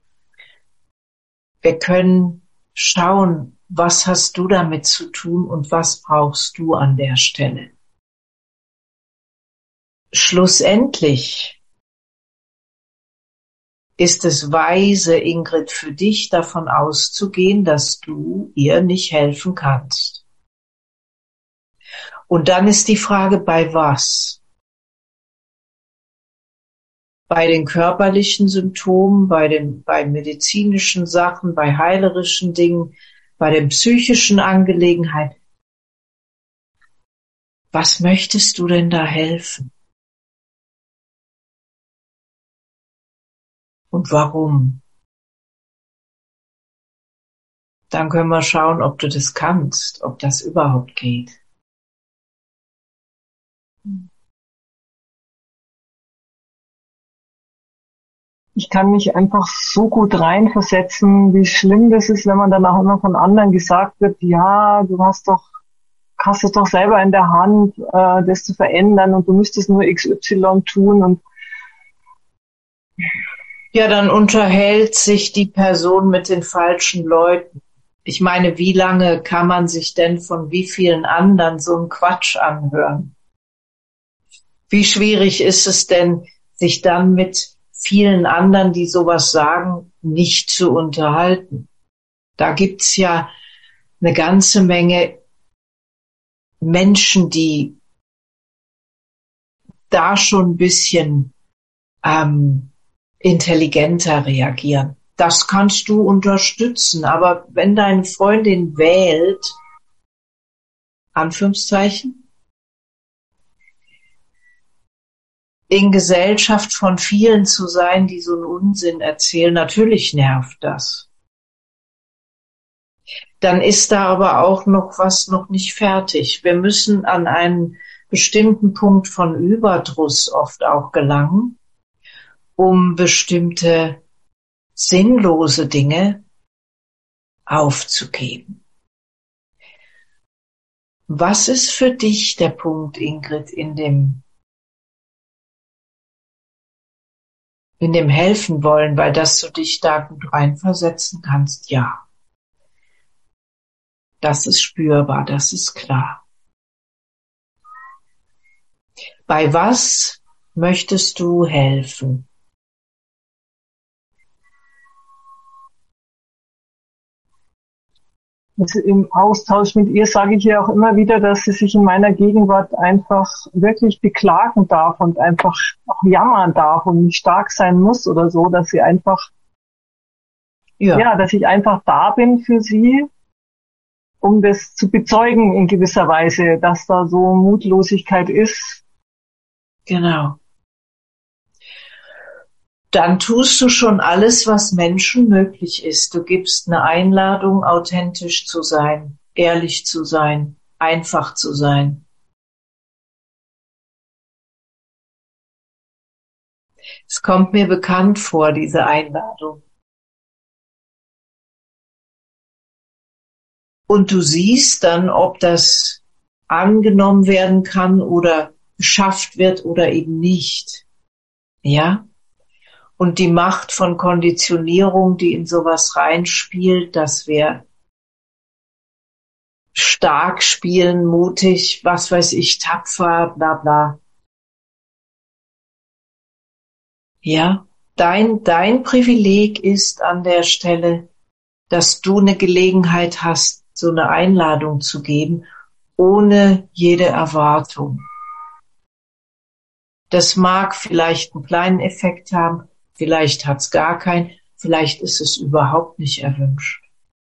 Wir können schauen, was hast du damit zu tun und was brauchst du an der Stelle. Schlussendlich ist es weise, Ingrid, für dich davon auszugehen, dass du ihr nicht helfen kannst. Und dann ist die Frage, bei was? Bei den körperlichen Symptomen, bei den, bei medizinischen Sachen, bei heilerischen Dingen, bei den psychischen Angelegenheiten. Was möchtest du denn da helfen? Und warum? Dann können wir schauen, ob du das kannst, ob das überhaupt geht. Ich kann mich einfach so gut reinversetzen, wie schlimm das ist, wenn man dann auch immer von anderen gesagt wird, ja, du hast doch, hast es doch selber in der Hand, äh, das zu verändern und du müsstest nur X Y tun und ja, dann unterhält sich die Person mit den falschen Leuten. Ich meine, wie lange kann man sich denn von wie vielen anderen so einen Quatsch anhören? Wie schwierig ist es denn, sich dann mit vielen anderen, die sowas sagen, nicht zu unterhalten? Da gibt's ja eine ganze Menge Menschen, die da schon ein bisschen ähm, intelligenter reagieren. Das kannst du unterstützen, aber wenn deine Freundin wählt, Anführungszeichen, in Gesellschaft von vielen zu sein, die so einen Unsinn erzählen, natürlich nervt das. Dann ist da aber auch noch was noch nicht fertig. Wir müssen an einen bestimmten Punkt von Überdruss oft auch gelangen, um bestimmte sinnlose Dinge aufzugeben. Was ist für dich der Punkt, Ingrid, in dem in dem helfen wollen, weil dass du dich da gut reinversetzen kannst? Ja. Das ist spürbar, das ist klar. Bei was möchtest du helfen? Also im Austausch mit ihr sage ich ihr auch immer wieder, dass sie sich in meiner Gegenwart einfach wirklich beklagen darf und einfach auch jammern darf und nicht stark sein muss oder so, dass sie einfach, ja, ja dass ich einfach da bin für sie, um das zu bezeugen in gewisser Weise, dass da so Mutlosigkeit ist. Genau. Dann tust du schon alles, was Menschen möglich ist. Du gibst eine Einladung, authentisch zu sein, ehrlich zu sein, einfach zu sein. Es kommt mir bekannt vor, diese Einladung. Und du siehst dann, ob das angenommen werden kann oder geschafft wird oder eben nicht. Ja? Und die Macht von Konditionierung, die in sowas reinspielt, dass wir stark spielen, mutig, was weiß ich, tapfer, bla bla. Ja, dein, dein Privileg ist an der Stelle, dass du eine Gelegenheit hast, so eine Einladung zu geben, ohne jede Erwartung. Das mag vielleicht einen kleinen Effekt haben, vielleicht hat's gar keinen, vielleicht ist es überhaupt nicht erwünscht.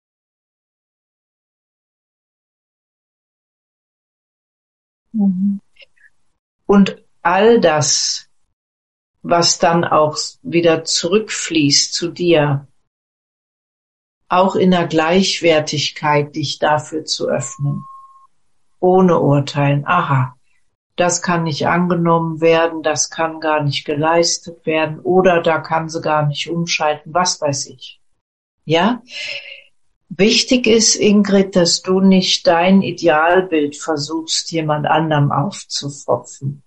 Mhm. Und all das, was dann auch wieder zurückfließt zu dir, auch in der Gleichwertigkeit dich dafür zu öffnen, ohne Urteilen. Aha, das kann nicht angenommen werden, das kann gar nicht geleistet werden oder da kann sie gar nicht umschalten, was weiß ich. Ja? Wichtig ist, Ingrid, dass du nicht dein Idealbild versuchst, jemand anderem aufzupfropfen.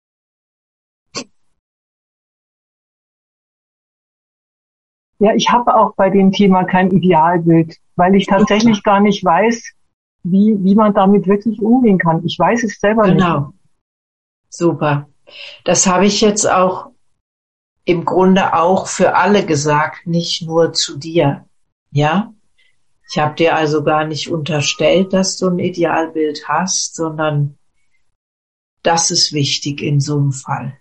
Ja, ich habe auch bei dem Thema kein Idealbild, weil ich tatsächlich gar nicht weiß, wie, wie man damit wirklich umgehen kann. Ich weiß es selber nicht. Genau. Super. Das habe ich jetzt auch im Grunde auch für alle gesagt, nicht nur zu dir. Ja? Ich habe dir also gar nicht unterstellt, dass du ein Idealbild hast, sondern das ist wichtig in so einem Fall.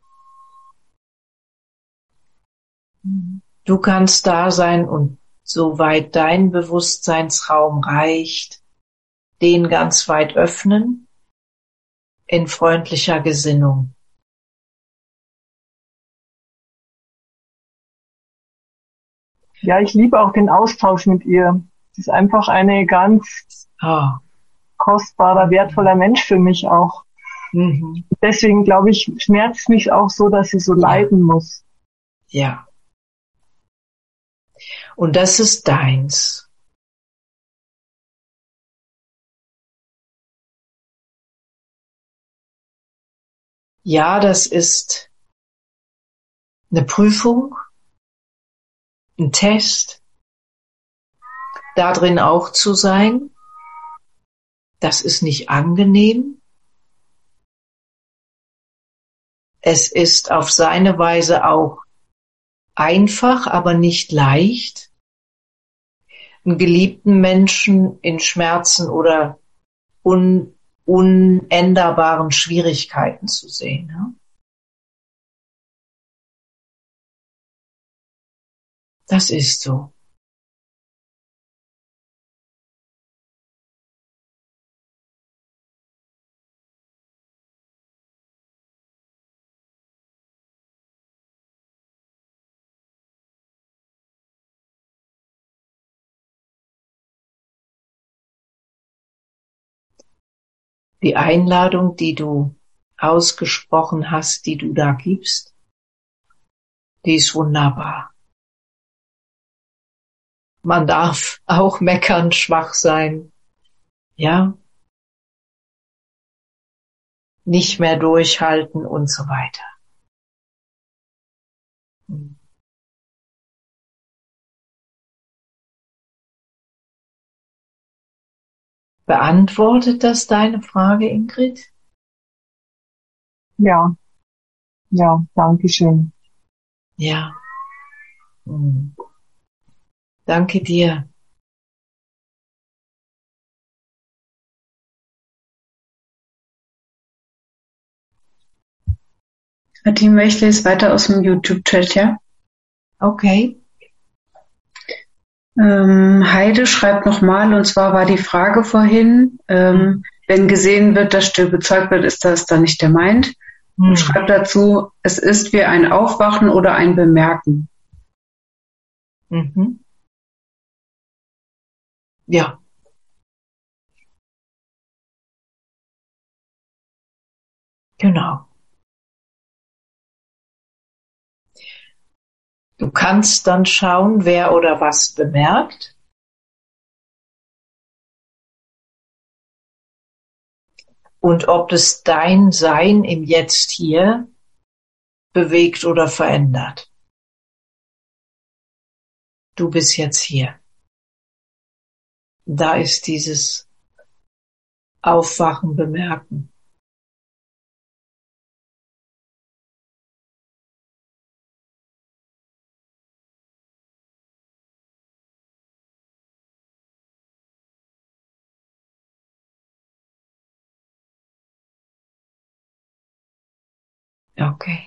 Du kannst da sein und soweit dein Bewusstseinsraum reicht, den ganz weit öffnen in freundlicher Gesinnung. Ja, ich liebe auch den Austausch mit ihr. Das ist einfach eine ganz Ah. kostbarer, wertvoller Mensch für mich auch. Mhm. Deswegen glaube ich, schmerzt mich auch so, dass sie so Ja. leiden muss. Ja. Und das ist deins. Ja, das ist eine Prüfung, ein Test, da drin auch zu sein. Das ist nicht angenehm. Es ist auf seine Weise auch einfach, aber nicht leicht, einen geliebten Menschen in Schmerzen oder un unänderbaren Schwierigkeiten zu sehen. Ne? Das ist so. Die Einladung, die du ausgesprochen hast, die du da gibst, die ist wunderbar. Man darf auch meckern, schwach sein, ja, nicht mehr durchhalten und so weiter. Beantwortet das deine Frage, Ingrid? Ja, ja, danke schön. Ja. Hm. Danke dir. Fatima, ich lese weiter aus dem YouTube-Chat, ja? Okay. Ähm, Heide schreibt nochmal, und zwar war die Frage vorhin, ähm, wenn gesehen wird, dass still bezeugt wird, ist das dann nicht der meint? Und Hm. schreibt dazu, es ist wie ein Aufwachen oder ein Bemerken. Mhm. Ja. Genau. Du kannst dann schauen, wer oder was bemerkt. Und ob es dein Sein im Jetzt hier bewegt oder verändert. Du bist jetzt hier. Da ist dieses Aufwachen, Bemerken. Okay.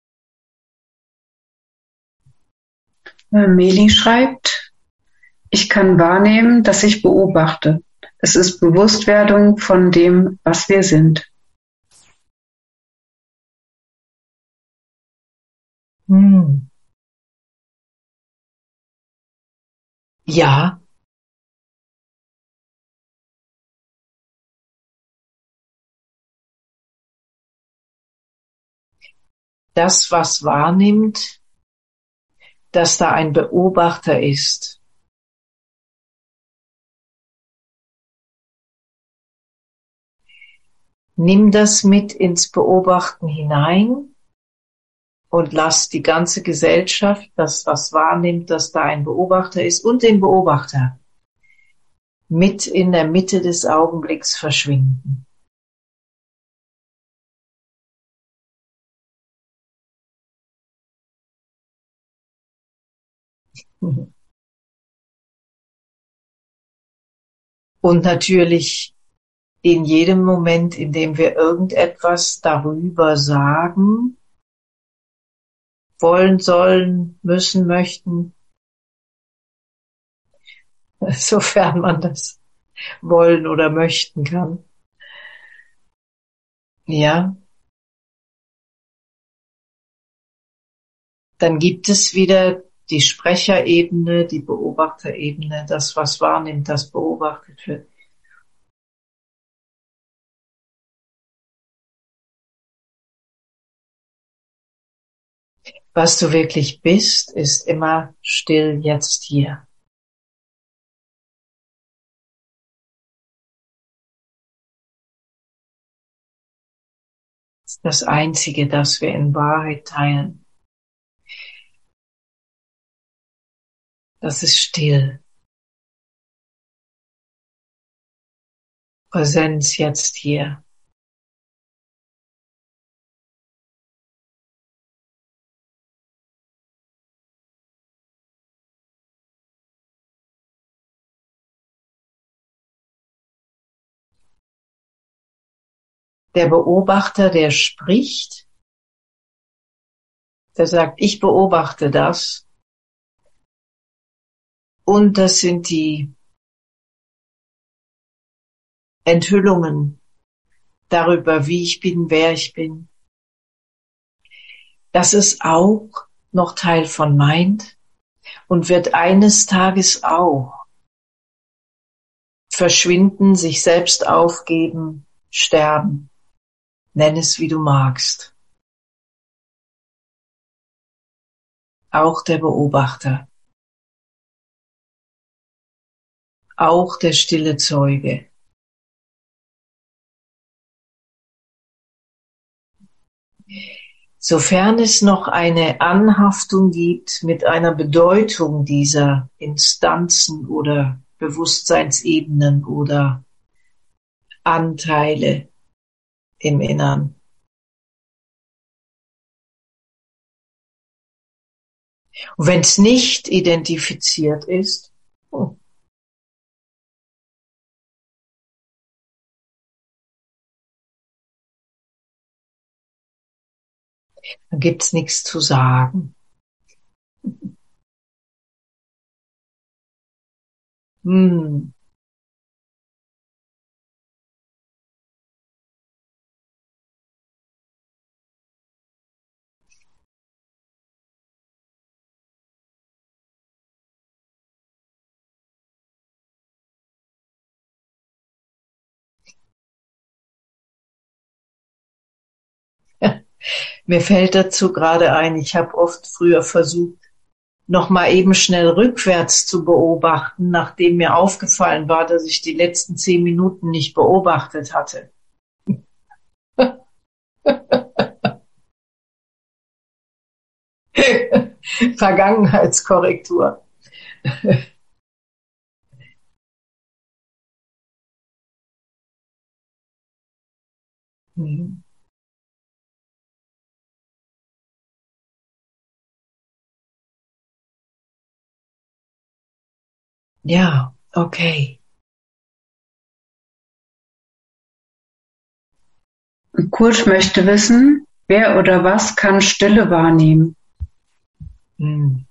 Äh, Meli schreibt, ich kann wahrnehmen, dass ich beobachte. Es ist Bewusstwerdung von dem, was wir sind. Hm. Ja. Das, was wahrnimmt, dass da ein Beobachter ist. Nimm das mit ins Beobachten hinein und lass die ganze Gesellschaft, das was wahrnimmt, dass da ein Beobachter ist und den Beobachter mit in der Mitte des Augenblicks verschwinden. Und natürlich in jedem Moment, in dem wir irgendetwas darüber sagen, wollen, sollen, müssen, möchten, sofern man das wollen oder möchten kann. Ja, dann gibt es wieder die Sprecherebene, die Beobachterebene, das, was wahrnimmt, das beobachtet wird. Was du wirklich bist, ist immer still jetzt hier. Das ist das Einzige, das wir in Wahrheit teilen. Das ist still. Präsenz jetzt hier. Der Beobachter, der spricht, der sagt, ich beobachte das. Und das sind die Enthüllungen darüber, wie ich bin, wer ich bin. Das ist auch noch Teil von Mind und wird eines Tages auch verschwinden, sich selbst aufgeben, sterben. Nenn es, wie du magst. Auch der Beobachter. Auch der stille Zeuge. Sofern es noch eine Anhaftung gibt mit einer Bedeutung dieser Instanzen oder Bewusstseinsebenen oder Anteile im Innern. Und wenn es nicht identifiziert ist, oh, dann gibt's nichts zu sagen. Hm. Mir fällt dazu gerade ein, ich habe oft früher versucht, noch mal eben schnell rückwärts zu beobachten, nachdem mir aufgefallen war, dass ich die letzten zehn Minuten nicht beobachtet hatte. Vergangenheitskorrektur. Hm. Ja, okay. Kurt möchte wissen, wer oder was kann Stille wahrnehmen? Hm.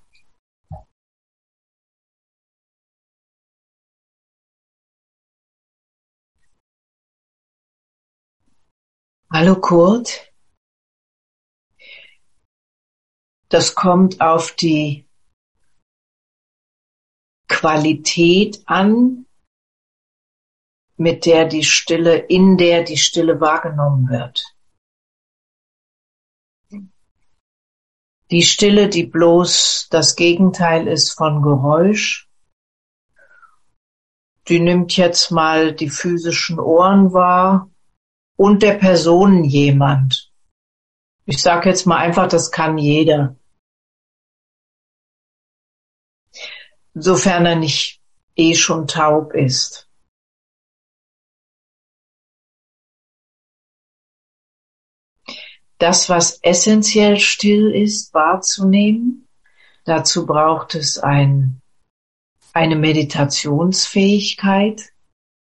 Hallo Kurt. Das kommt auf die Qualität an, mit der die Stille, in der die Stille wahrgenommen wird. Die Stille, die bloß das Gegenteil ist von Geräusch, die nimmt jetzt mal die physischen Ohren wahr und der Personen jemand. Ich sage jetzt mal einfach, das kann jeder. Sofern er nicht eh schon taub ist. Das, was essentiell still ist, wahrzunehmen, dazu braucht es ein, eine Meditationsfähigkeit.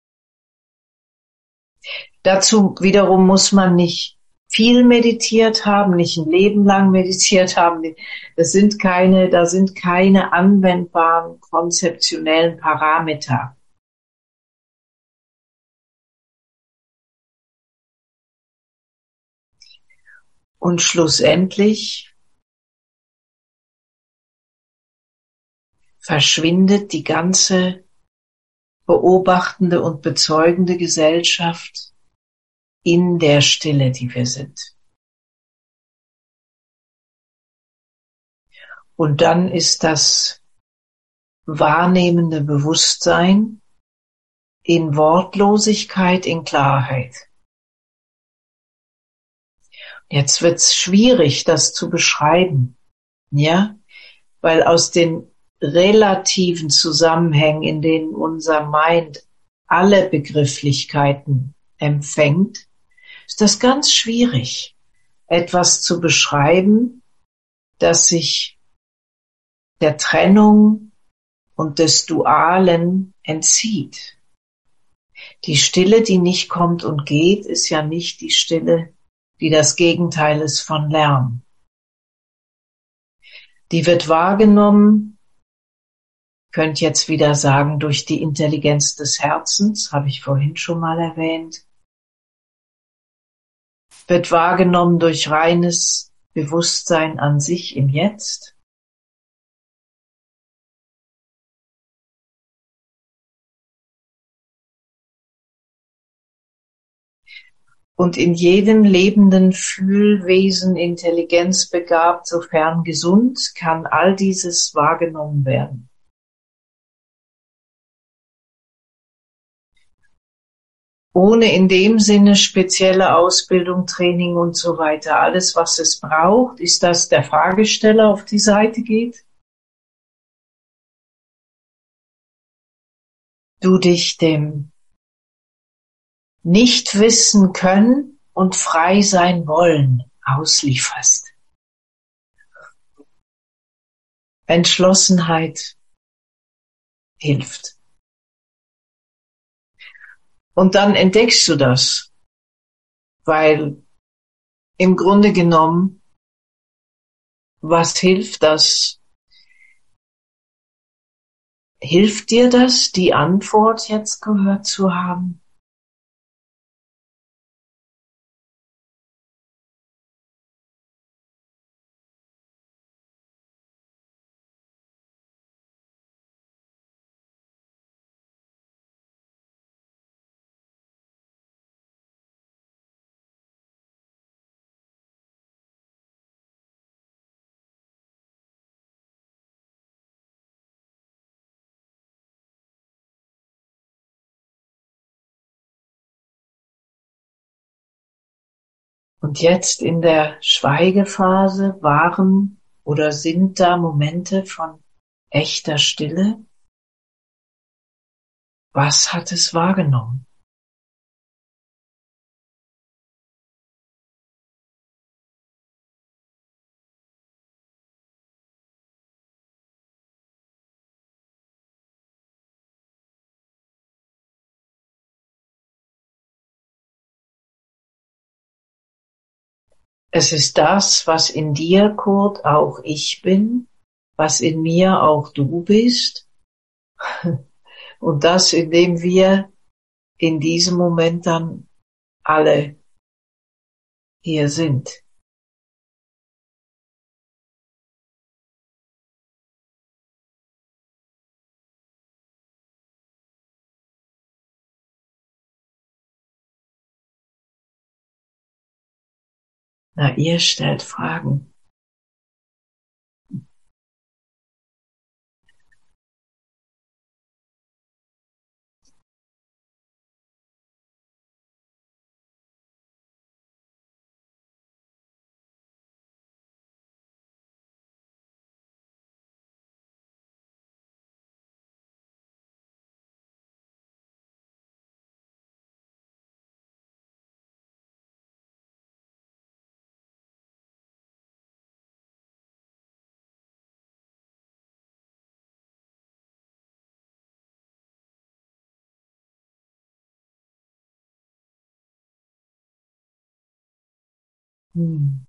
Dazu wiederum muss man nicht viel meditiert haben, nicht ein Leben lang meditiert haben. Das sind keine, da sind keine anwendbaren konzeptionellen Parameter. Und schlussendlich verschwindet die ganze beobachtende und bezeugende Gesellschaft in der Stille, die wir sind. Und dann ist das wahrnehmende Bewusstsein in Wortlosigkeit, in Klarheit. Jetzt wird's schwierig, das zu beschreiben, ja, weil aus den relativen Zusammenhängen, in denen unser Mind alle Begrifflichkeiten empfängt, ist das ganz schwierig, etwas zu beschreiben, das sich der Trennung und des Dualen entzieht. Die Stille, die nicht kommt und geht, ist ja nicht die Stille, die das Gegenteil ist von Lärm. Die wird wahrgenommen, könnt jetzt wieder sagen, durch die Intelligenz des Herzens, habe ich vorhin schon mal erwähnt, wird wahrgenommen durch reines Bewusstsein an sich im Jetzt. Und in jedem lebenden Fühlwesen, intelligenzbegabt, sofern gesund, kann all dieses wahrgenommen werden. Ohne in dem Sinne spezielle Ausbildung, Training und so weiter. Alles, was es braucht, ist, dass der Fragesteller auf die Seite geht. Du dich dem nicht wissen können und frei sein wollen auslieferst. Entschlossenheit hilft. Und dann entdeckst du das, weil im Grunde genommen, was hilft das? Hilft dir das, die Antwort jetzt gehört zu haben? Und jetzt in der Schweigephase waren oder sind da Momente von echter Stille? Was hat es wahrgenommen? Es ist das, was in dir, Kurt, auch ich bin, was in mir auch du bist. Und das, indem wir in diesem Moment dann alle hier sind. Na, ihr stellt Fragen. Hm.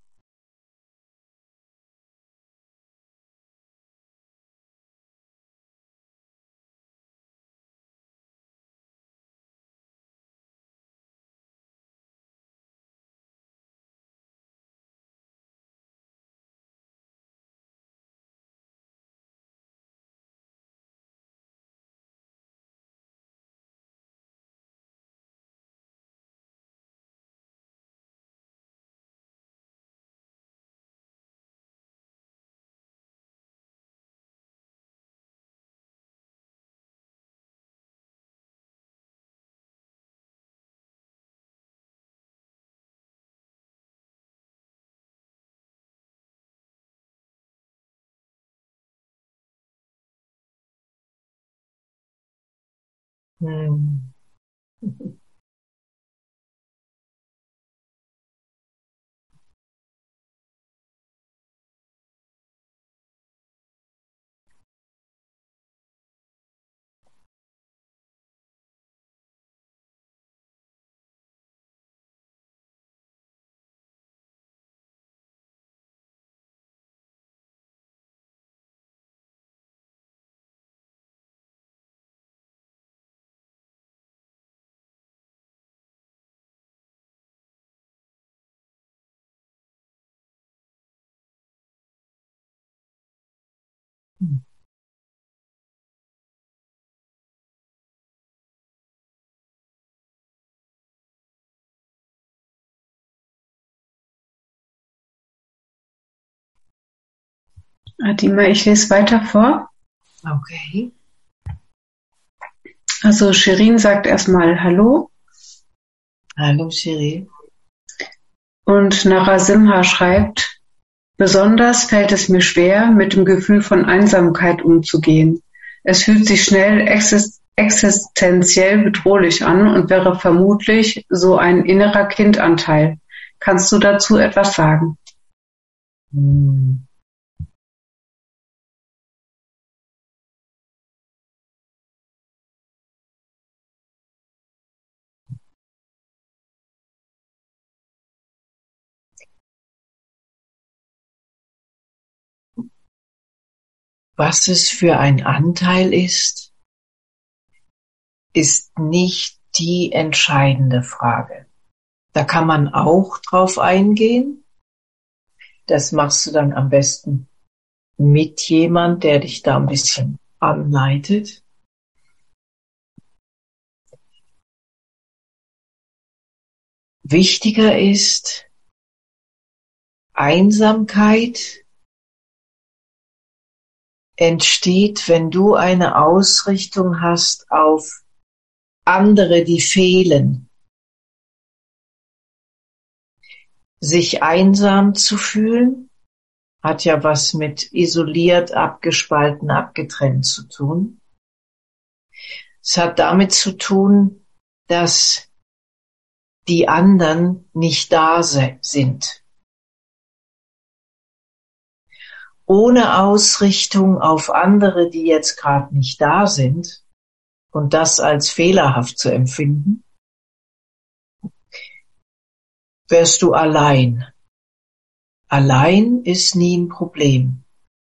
Hm. Adima, ich lese weiter vor. Okay. Also Shirin sagt erstmal Hallo. Hallo Shirin. Und Narasimha schreibt, besonders fällt es mir schwer, mit dem Gefühl von Einsamkeit umzugehen. Es fühlt sich schnell exist- existenziell bedrohlich an und wäre vermutlich so ein innerer Kindanteil. Kannst du dazu etwas sagen? Hm. Was es für ein Anteil ist, ist nicht die entscheidende Frage. Da kann man auch drauf eingehen. Das machst du dann am besten mit jemand, der dich da ein bisschen anleitet. Wichtiger ist, Einsamkeit entsteht, wenn du eine Ausrichtung hast auf andere, die fehlen. Sich einsam zu fühlen, hat ja was mit isoliert, abgespalten, abgetrennt zu tun. Es hat damit zu tun, dass die anderen nicht da sind. Ohne Ausrichtung auf andere, die jetzt gerade nicht da sind, und das als fehlerhaft zu empfinden, wärst du allein. Allein ist nie ein Problem.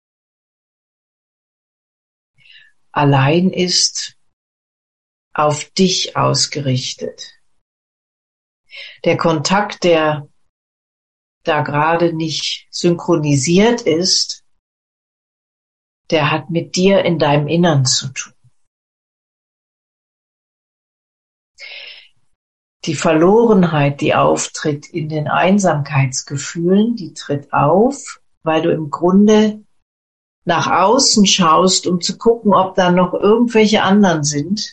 Allein ist auf dich ausgerichtet. Der Kontakt, der da gerade nicht synchronisiert ist, der hat mit dir in deinem Innern zu tun. Die Verlorenheit, die auftritt in den Einsamkeitsgefühlen, die tritt auf, weil du im Grunde nach außen schaust, um zu gucken, ob da noch irgendwelche anderen sind.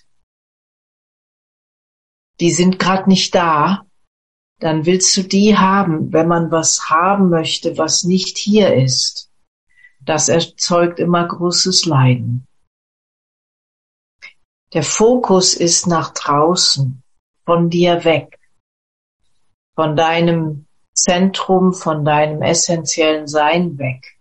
Die sind gerade nicht da. Dann willst du die haben, wenn man was haben möchte, was nicht hier ist. Das erzeugt immer großes Leiden. Der Fokus ist nach draußen, von dir weg, von deinem Zentrum, von deinem essentiellen Sein weg.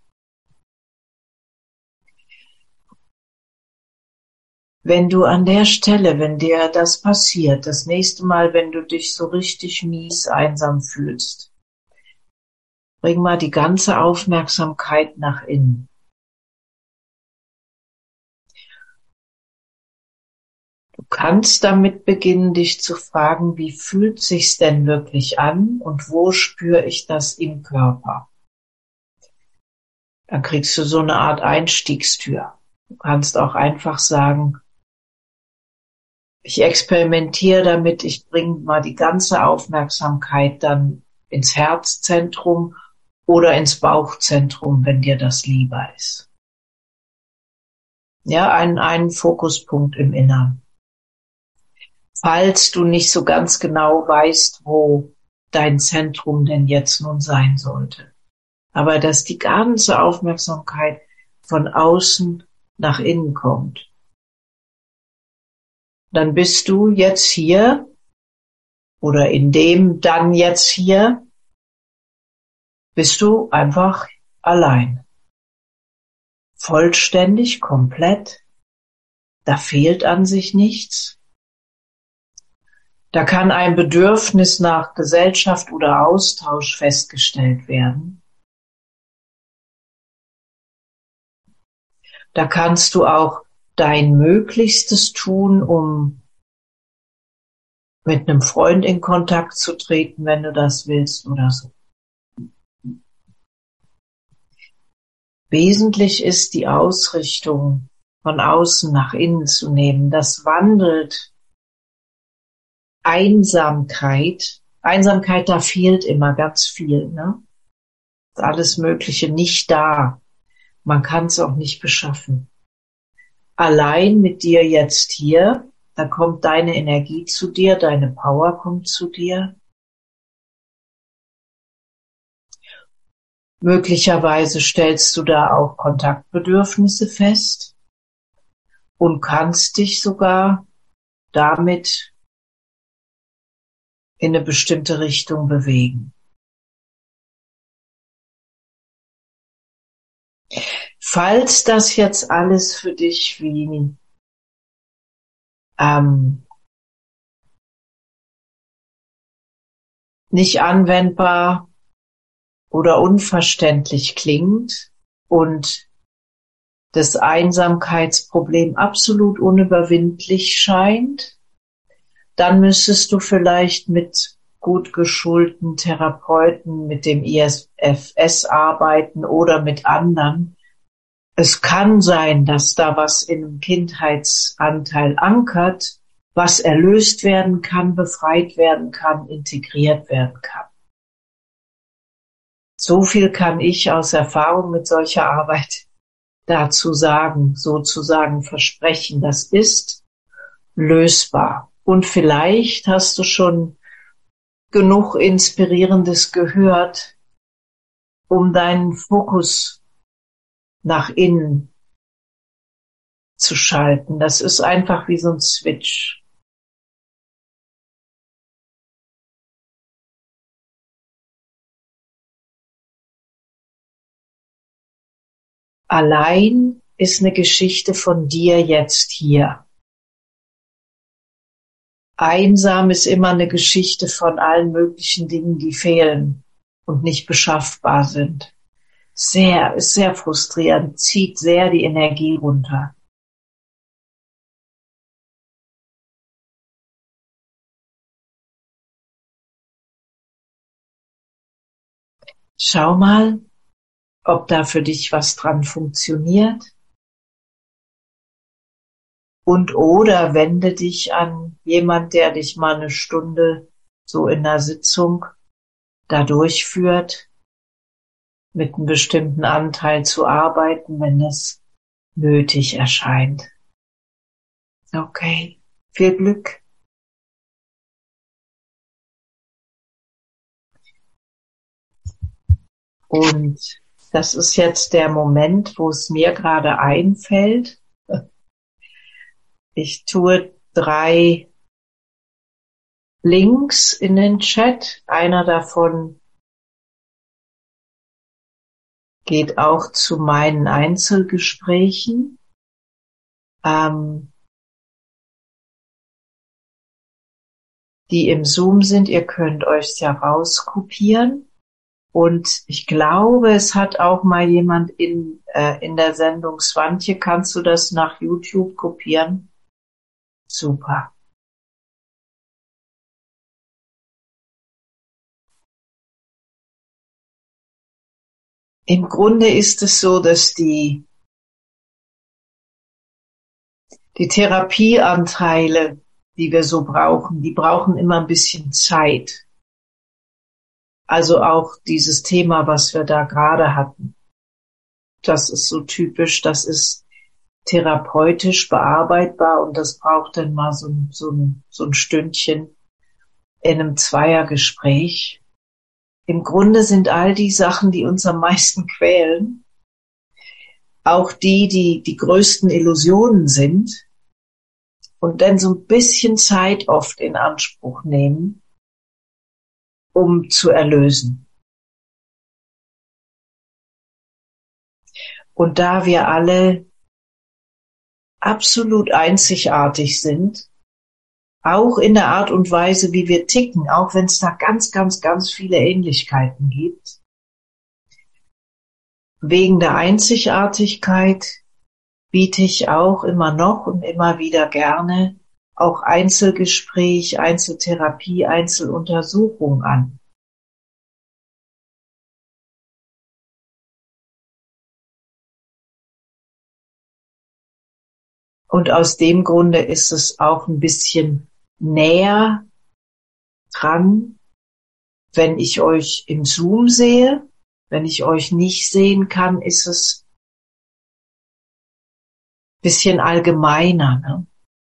Wenn du an der Stelle, wenn dir das passiert, das nächste Mal, wenn du dich so richtig mies einsam fühlst, bring mal die ganze Aufmerksamkeit nach innen. Du kannst damit beginnen, dich zu fragen, wie fühlt sich's denn wirklich an und wo spüre ich das im Körper? Dann kriegst du so eine Art Einstiegstür. Du kannst auch einfach sagen, ich experimentiere damit, ich bringe mal die ganze Aufmerksamkeit dann ins Herzzentrum oder ins Bauchzentrum, wenn dir das lieber ist. Ja, einen, einen Fokuspunkt im Innern. Falls du nicht so ganz genau weißt, wo dein Zentrum denn jetzt nun sein sollte. Aber dass die ganze Aufmerksamkeit von außen nach innen kommt. dann bist du jetzt hier oder in dem dann jetzt hier bist du einfach allein. Vollständig, komplett. Da fehlt an sich nichts. Da kann ein Bedürfnis nach Gesellschaft oder Austausch festgestellt werden. Da kannst du auch dein Möglichstes tun, um mit einem Freund in Kontakt zu treten, wenn du das willst oder so. Wesentlich ist die Ausrichtung von außen nach innen zu nehmen. Das wandelt Einsamkeit. Einsamkeit, da fehlt immer ganz viel, ne? Ist alles Mögliche nicht da. Man kann es auch nicht beschaffen. Allein mit dir jetzt hier, da kommt deine Energie zu dir, deine Power kommt zu dir. Möglicherweise stellst du da auch Kontaktbedürfnisse fest und kannst dich sogar damit in eine bestimmte Richtung bewegen. Falls das jetzt alles für dich wie ähm, nicht anwendbar oder unverständlich klingt und das Einsamkeitsproblem absolut unüberwindlich scheint, dann müsstest du vielleicht mit gut geschulten Therapeuten, mit dem I F S arbeiten oder mit anderen. Es kann sein, dass da was in einem Kindheitsanteil ankert, was erlöst werden kann, befreit werden kann, integriert werden kann. So viel kann ich aus Erfahrung mit solcher Arbeit dazu sagen, sozusagen versprechen, das ist lösbar. Und vielleicht hast du schon genug Inspirierendes gehört, um deinen Fokus nach innen zu schalten. Das ist einfach wie so ein Switch. Allein ist eine Geschichte von dir jetzt hier. Einsam ist immer eine Geschichte von allen möglichen Dingen, die fehlen und nicht beschaffbar sind. Sehr, ist sehr frustrierend, zieht sehr die Energie runter. Schau mal, ob da für dich was dran funktioniert. Und oder wende dich an jemand, der dich mal eine Stunde so in einer Sitzung da durchführt, mit einem bestimmten Anteil zu arbeiten, wenn das nötig erscheint. Okay, viel Glück. Und das ist jetzt der Moment, wo es mir gerade einfällt. Ich tue drei Links in den Chat. Einer davon geht auch zu meinen Einzelgesprächen. Ähm, die im Zoom sind, ihr könnt euch ja rauskopieren. Und ich glaube, es hat auch mal jemand in, äh, in der Sendung Swantje, kannst du das nach YouTube kopieren? Super. Im Grunde ist es so, dass die, die Therapieanteile, die wir so brauchen, die brauchen immer ein bisschen Zeit. Also auch dieses Thema, was wir da gerade hatten. Das ist so typisch, das ist therapeutisch bearbeitbar und das braucht dann mal so, so, so ein Stündchen in einem Zweiergespräch. Im Grunde sind all die Sachen, die uns am meisten quälen, auch die, die die größten Illusionen sind, und dann so ein bisschen Zeit oft in Anspruch nehmen, um zu erlösen. Und da wir alle absolut einzigartig sind, auch in der Art und Weise, wie wir ticken, auch wenn es da ganz, ganz, ganz viele Ähnlichkeiten gibt, wegen der Einzigartigkeit biete ich auch immer noch und immer wieder gerne auch Einzelgespräch, Einzeltherapie, Einzeluntersuchung an. Und aus dem Grunde ist es auch ein bisschen näher dran, wenn ich euch im Zoom sehe. Wenn ich euch nicht sehen kann, ist es ein bisschen allgemeiner, ne?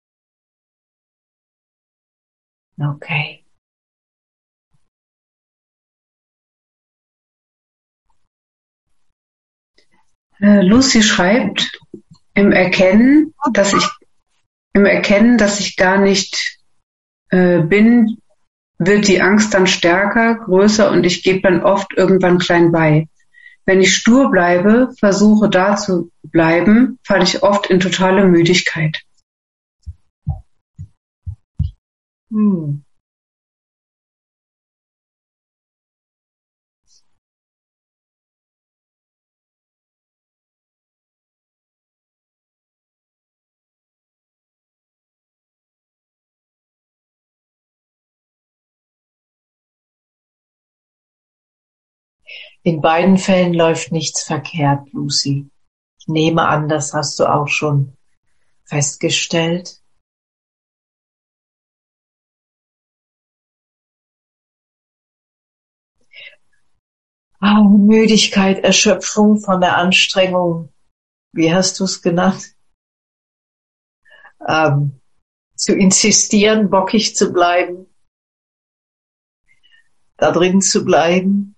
Okay. Äh, Lucy schreibt, im Erkennen, dass ich, im Erkennen, dass ich gar nicht äh, bin, wird die Angst dann stärker, größer und ich gebe dann oft irgendwann klein bei. Wenn ich stur bleibe, versuche da zu bleiben, falle ich oft in totale Müdigkeit. Hm. In beiden Fällen läuft nichts verkehrt, Lucy. Ich nehme an, das hast du auch schon festgestellt. Ah, Müdigkeit, Erschöpfung von der Anstrengung, wie hast du es genannt? Ähm, zu insistieren, bockig zu bleiben, da drin zu bleiben.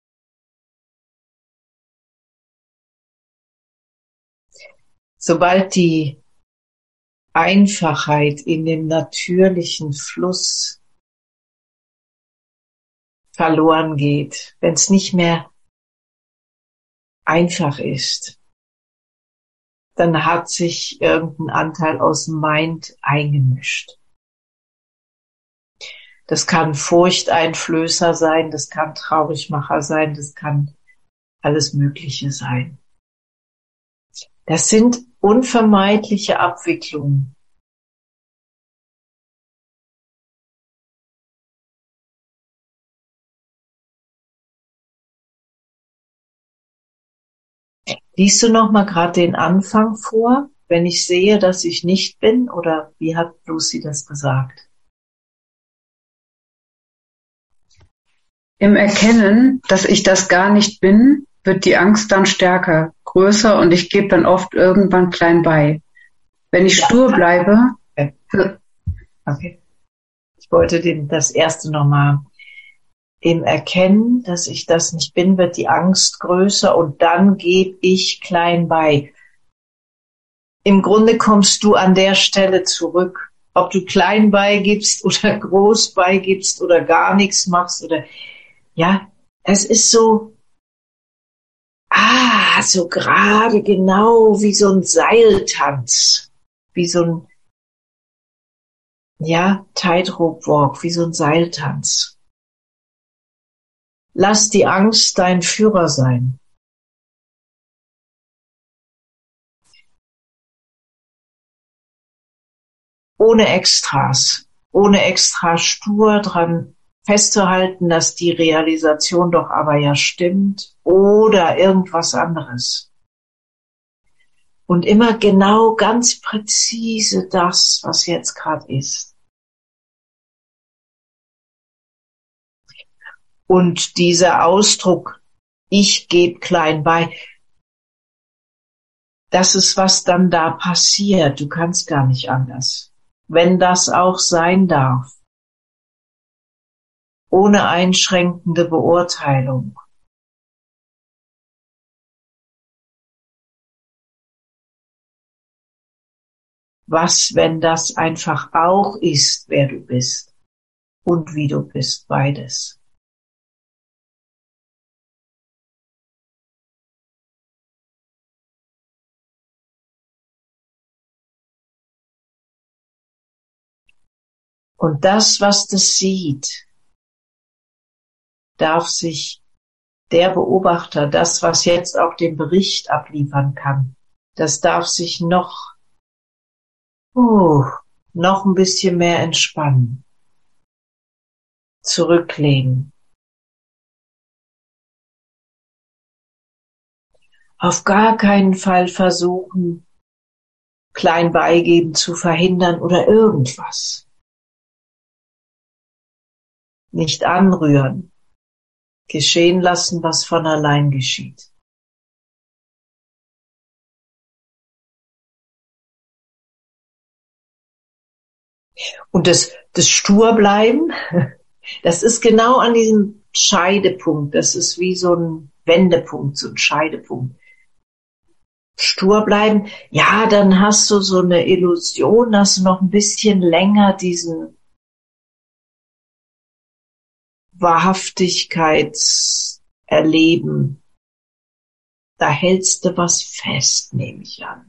Sobald die Einfachheit in dem natürlichen Fluss verloren geht, wenn es nicht mehr einfach ist, dann hat sich irgendein Anteil aus dem Mind eingemischt. Das kann Furchteinflößer sein, das kann Traurigmacher sein, das kann alles Mögliche sein. Das sind unvermeidliche Abwicklungen. Liest du noch mal gerade den Anfang vor, wenn ich sehe, dass ich nicht bin, oder wie hat Lucy das gesagt? Im Erkennen, dass ich das gar nicht bin, wird die Angst dann stärker, größer und ich gebe dann oft irgendwann klein bei. Wenn ich stur bleibe... Okay. Okay. Ich wollte den, das erste nochmal. Im Erkennen, dass ich das nicht bin, wird die Angst größer und dann gebe ich klein bei. Im Grunde kommst du an der Stelle zurück. Ob du klein beigibst oder groß beigibst oder gar nichts machst oder, ja, es ist so, ah, so gerade genau wie so ein Seiltanz, wie so ein, ja, Tightrope Walk, wie so ein Seiltanz. Lass die Angst dein Führer sein. Ohne Extras, ohne extra stur dran festzuhalten, dass die Realisation doch aber ja stimmt oder irgendwas anderes. Und immer genau, ganz präzise das, was jetzt gerade ist. Und dieser Ausdruck, ich gebe klein bei, das ist, was dann da passiert. Du kannst gar nicht anders. Wenn das auch sein darf. Ohne einschränkende Beurteilung. Was, wenn das einfach auch ist, wer du bist und wie du bist, beides. Und das, was das sieht, darf sich der Beobachter, das, was jetzt auch den Bericht abliefern kann, das darf sich noch, uh, noch ein bisschen mehr entspannen, zurücklehnen. Auf gar keinen Fall versuchen, klein beigeben zu verhindern oder irgendwas. Nicht anrühren. Geschehen lassen, was von allein geschieht. Und das, das Sturbleiben, das ist genau an diesem Scheidepunkt. Das ist wie so ein Wendepunkt, so ein Scheidepunkt. Stur bleiben, ja, dann hast du so eine Illusion, dass du noch ein bisschen länger diesen Wahrhaftigkeitserleben, da hältst du was fest, nehme ich an.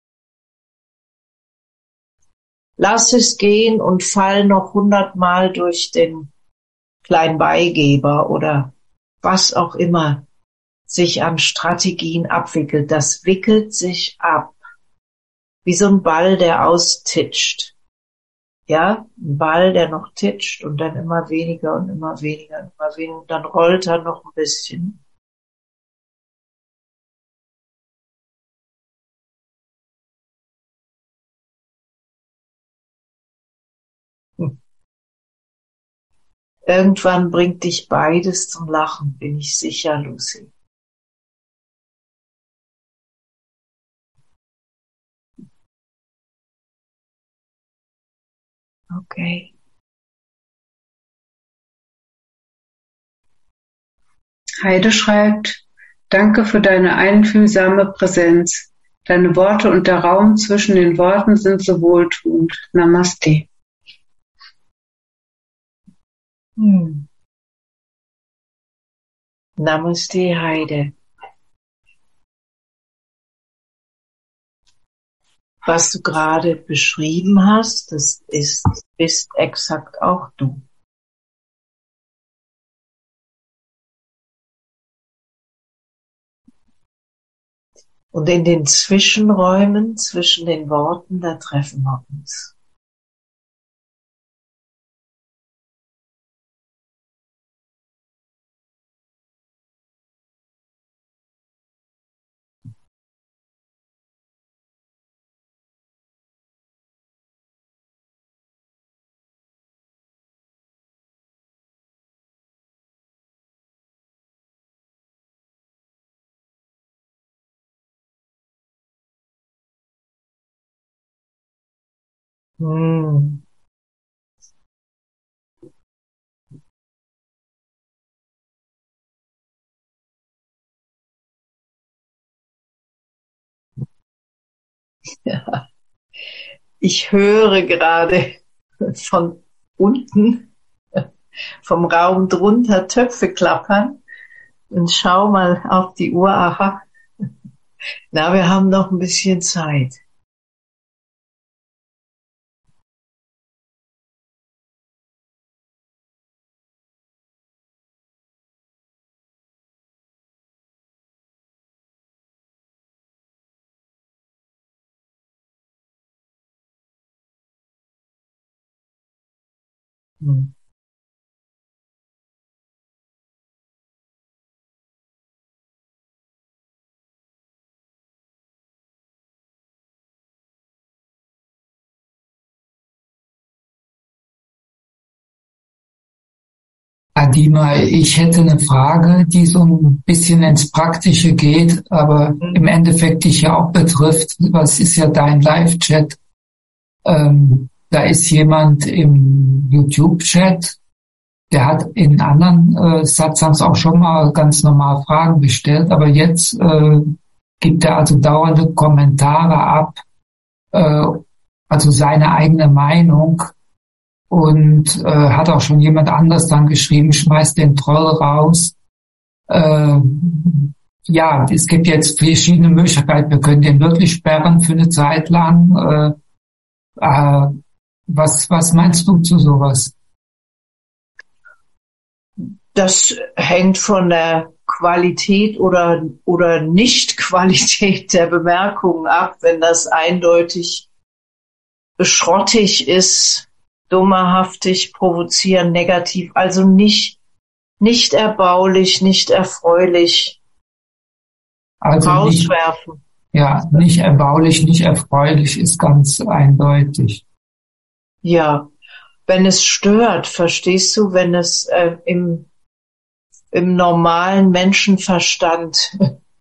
Lass es gehen und fall noch hundertmal durch den kleinen Beigeber oder was auch immer sich an Strategien abwickelt. Das wickelt sich ab, wie so ein Ball, der austitscht. Ja, ein Ball, der noch titscht und dann immer weniger und immer weniger und immer weniger und dann rollt er noch ein bisschen. Hm. Irgendwann bringt dich beides zum Lachen, bin ich sicher, Lucy. Okay. Heide schreibt, danke für deine einfühlsame Präsenz. Deine Worte und der Raum zwischen den Worten sind so wohltuend. Namaste. Hm. Namaste, Heide. Was du gerade beschrieben hast, das ist, ist exakt auch du. Und in den Zwischenräumen zwischen den Worten, da treffen wir uns. Hm. Ja. Ich höre gerade von unten, vom Raum drunter Töpfe klappern und schau mal auf die Uhr. Aha, na, wir haben noch ein bisschen Zeit. Hm. Adima, ich hätte eine Frage, die so ein bisschen ins Praktische geht, aber Mhm. im Endeffekt dich ja auch betrifft. Was ist ja dein Live-Chat? Ähm, da ist jemand im YouTube-Chat, der hat in anderen äh, Satsangs auch schon mal ganz normal Fragen gestellt, aber jetzt äh, gibt er also dauernde Kommentare ab, äh, also seine eigene Meinung und äh, hat auch schon jemand anderes dann geschrieben, schmeißt den Troll raus. Äh, ja, es gibt jetzt verschiedene Möglichkeiten. Wir können den wirklich sperren für eine Zeit lang. Äh, äh, was, was meinst du zu sowas? Das hängt von der Qualität oder, oder Nicht-Qualität der Bemerkungen ab. Wenn das eindeutig schrottig ist, dummerhaftig, provozierend, negativ, also nicht, nicht erbaulich, nicht erfreulich, Also rauswerfen. Nicht, ja, nicht erbaulich, nicht erfreulich ist ganz eindeutig. Ja, wenn es stört, verstehst du, wenn es äh, im im normalen Menschenverstand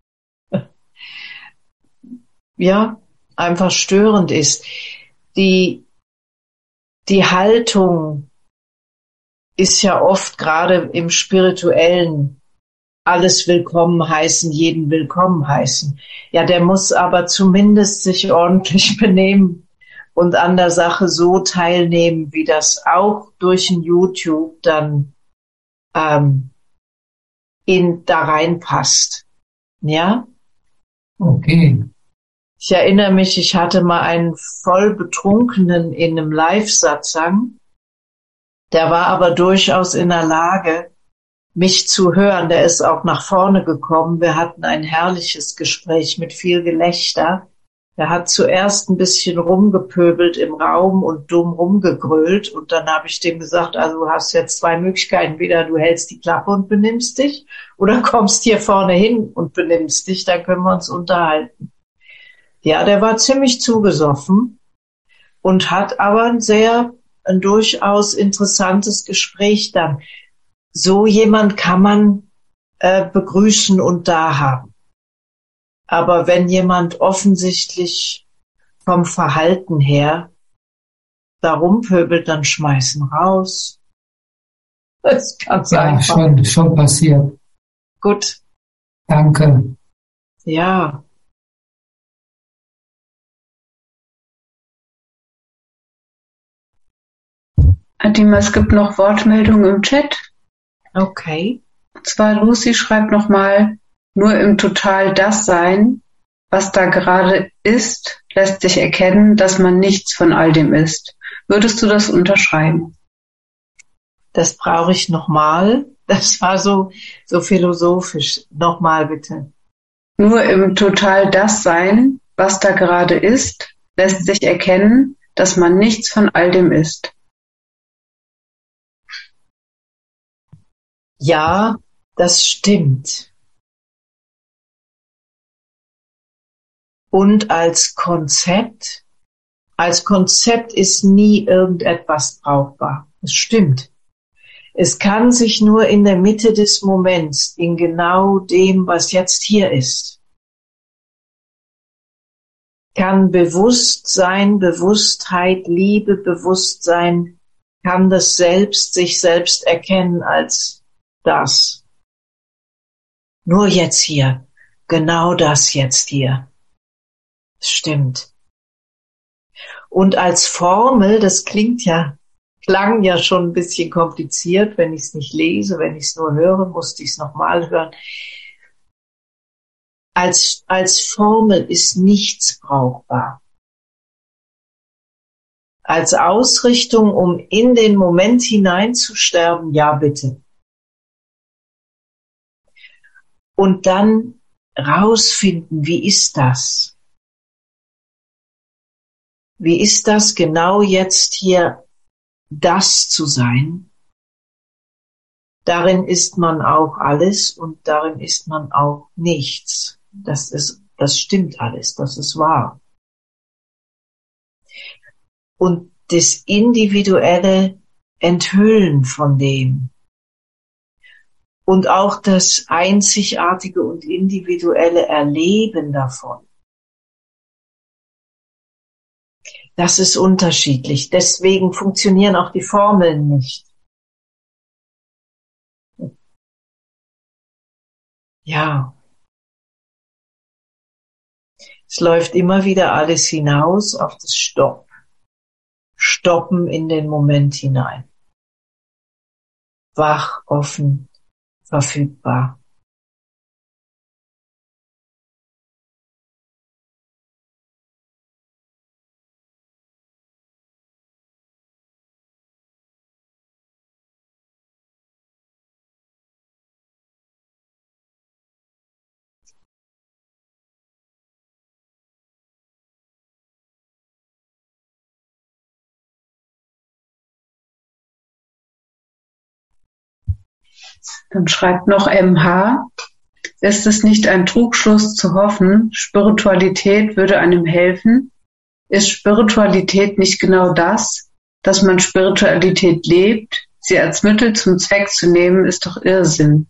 ja einfach störend ist. Die die Haltung ist ja oft gerade im Spirituellen alles willkommen heißen, jeden willkommen heißen. Ja, der muss aber zumindest sich ordentlich benehmen und an der Sache so teilnehmen, wie das auch durch ein YouTube dann ähm, in da reinpasst. Ja? Okay. Ich erinnere mich, ich hatte mal einen voll Betrunkenen in einem Live-Satsang. Der war aber durchaus in der Lage, mich zu hören. Der ist auch nach vorne gekommen. Wir hatten ein herrliches Gespräch mit viel Gelächter. Er hat zuerst ein bisschen rumgepöbelt im Raum und dumm rumgegrölt. Und dann habe ich dem gesagt, also du hast jetzt zwei Möglichkeiten. Entweder du hältst die Klappe und benimmst dich oder kommst hier vorne hin und benimmst dich. Dann können wir uns unterhalten. Ja, der war ziemlich zugesoffen und hat aber ein sehr, ein durchaus interessantes Gespräch dann. So jemand kann man äh, begrüßen und da haben. Aber wenn jemand offensichtlich vom Verhalten her da rumpöbelt, dann schmeißen raus. Das ist ganz Ja, einfach. schon, schon passiert. Gut. Danke. Ja. Adima, es gibt noch Wortmeldungen im Chat. Okay. Und zwar Lucy schreibt nochmal, nur im Total das Sein, was da gerade ist, lässt sich erkennen, dass man nichts von all dem ist. Würdest du das unterschreiben? Das brauche ich nochmal. Das war so, so philosophisch. Nochmal bitte. Nur im Total das Sein, was da gerade ist, lässt sich erkennen, dass man nichts von all dem ist. Ja, das stimmt. Und als Konzept, als Konzept ist nie irgendetwas brauchbar. Es stimmt. Es kann sich nur in der Mitte des Moments, in genau dem, was jetzt hier ist, kann Bewusstsein, Bewusstheit, Liebe, Bewusstsein, kann das Selbst sich selbst erkennen als das. Nur jetzt hier. Genau das jetzt hier. Stimmt. Und als Formel, das klingt ja, klang ja schon ein bisschen kompliziert, wenn ich es nicht lese, wenn ich es nur höre, musste ich es nochmal hören. Als, als Formel ist nichts brauchbar. Als Ausrichtung, um in den Moment hineinzusterben, ja bitte. Und dann rausfinden, wie ist das? Wie ist das genau jetzt hier, das zu sein? Darin ist man auch alles und darin ist man auch nichts. Das ist, das stimmt alles, das ist wahr. Und das individuelle Enthüllen von dem und auch das einzigartige und individuelle Erleben davon, das ist unterschiedlich. Deswegen funktionieren auch die Formeln nicht. Ja. Es läuft immer wieder alles hinaus auf das Stopp. stoppen in den Moment hinein. Wach, offen, verfügbar. Dann schreibt noch M H, ist es nicht ein Trugschluss zu hoffen, Spiritualität würde einem helfen? Ist Spiritualität nicht genau das, dass man Spiritualität lebt? Sie als Mittel zum Zweck zu nehmen, ist doch Irrsinn.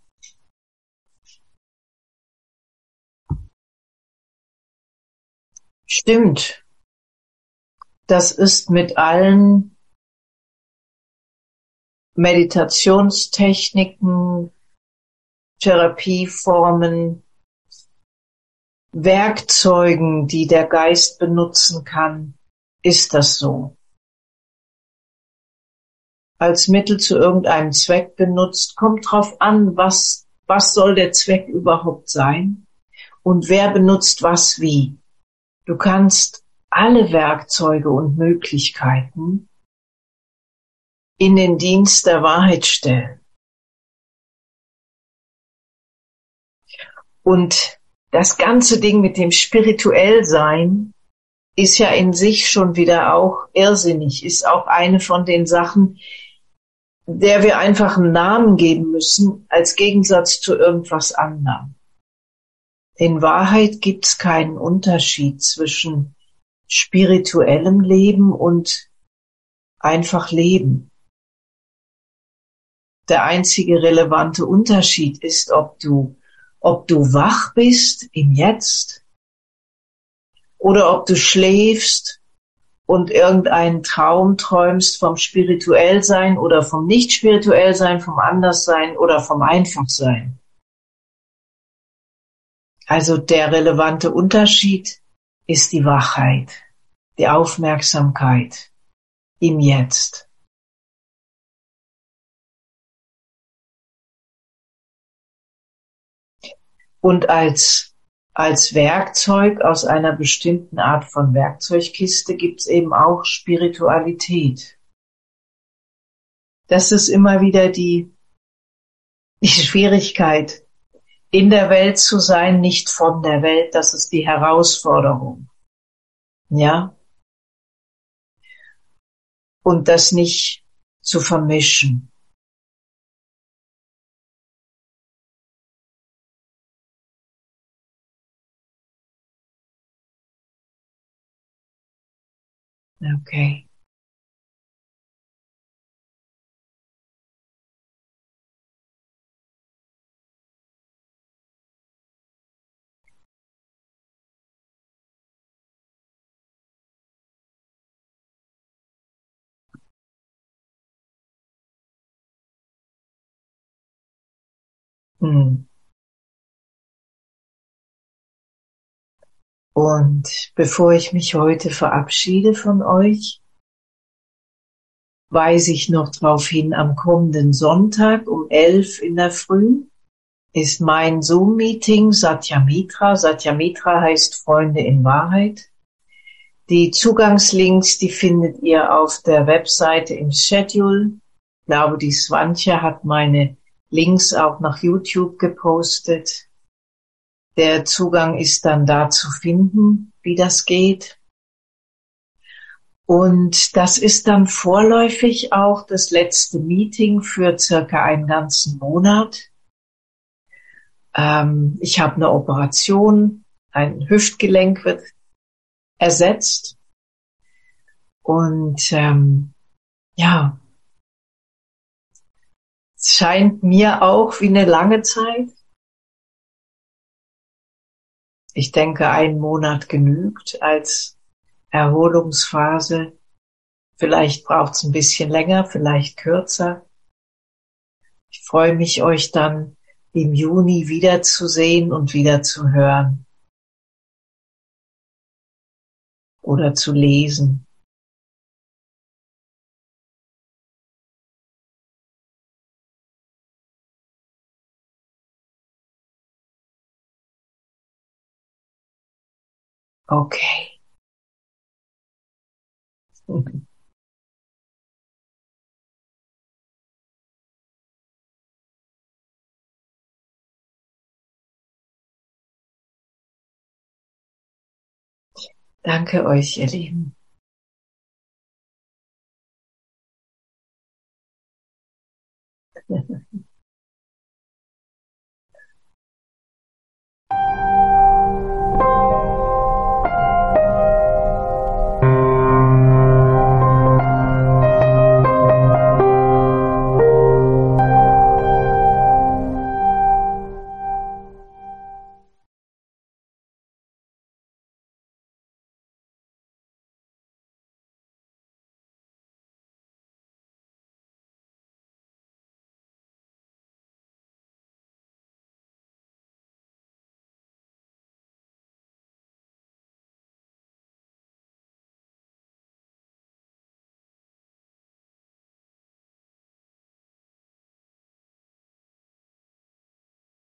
Stimmt. Das ist mit allen Meditationstechniken, Therapieformen, Werkzeugen, die der Geist benutzen kann, ist das so. Als Mittel zu irgendeinem Zweck benutzt, kommt drauf an, was, was soll der Zweck überhaupt sein und wer benutzt was wie. Du kannst alle Werkzeuge und Möglichkeiten in den Dienst der Wahrheit stellen. Und das ganze Ding mit dem Spirituellsein ist ja in sich schon wieder auch irrsinnig, ist auch eine von den Sachen, der wir einfach einen Namen geben müssen, als Gegensatz zu irgendwas anderem. In Wahrheit gibt's keinen Unterschied zwischen spirituellem Leben und einfach Leben. Der einzige relevante Unterschied ist, ob du, ob du wach bist im Jetzt oder ob du schläfst und irgendeinen Traum träumst vom Spirituellsein oder vom Nicht-Spirituellsein, vom Anderssein oder vom Einfachsein. Also der relevante Unterschied ist die Wachheit, die Aufmerksamkeit im Jetzt. Und als, als Werkzeug aus einer bestimmten Art von Werkzeugkiste gibt's eben auch Spiritualität. Das ist immer wieder die, die Schwierigkeit, in der Welt zu sein, nicht von der Welt, das ist die Herausforderung. Ja? Und das nicht zu vermischen. Okay. Hm. Und bevor ich mich heute verabschiede von euch, weise ich noch darauf hin, am kommenden Sonntag um elf in der Früh ist mein Zoom-Meeting Satyamitra. Satyamitra heißt Freunde in Wahrheit. Die Zugangslinks, die findet ihr auf der Webseite im Schedule. Ich glaube, die Swantje hat meine Links auch nach YouTube gepostet. Der Zugang ist dann da zu finden, wie das geht. Und das ist dann vorläufig auch das letzte Meeting für circa einen ganzen Monat. Ähm, ich habe eine Operation, ein Hüftgelenk wird ersetzt. Und ähm, ja, es scheint mir auch wie eine lange Zeit. Ich denke, ein Monat genügt als Erholungsphase. Vielleicht braucht es ein bisschen länger, vielleicht kürzer. Ich freue mich, euch dann im Juni wiederzusehen und wieder zu hören oder zu lesen. Okay. Danke euch, ihr Lieben.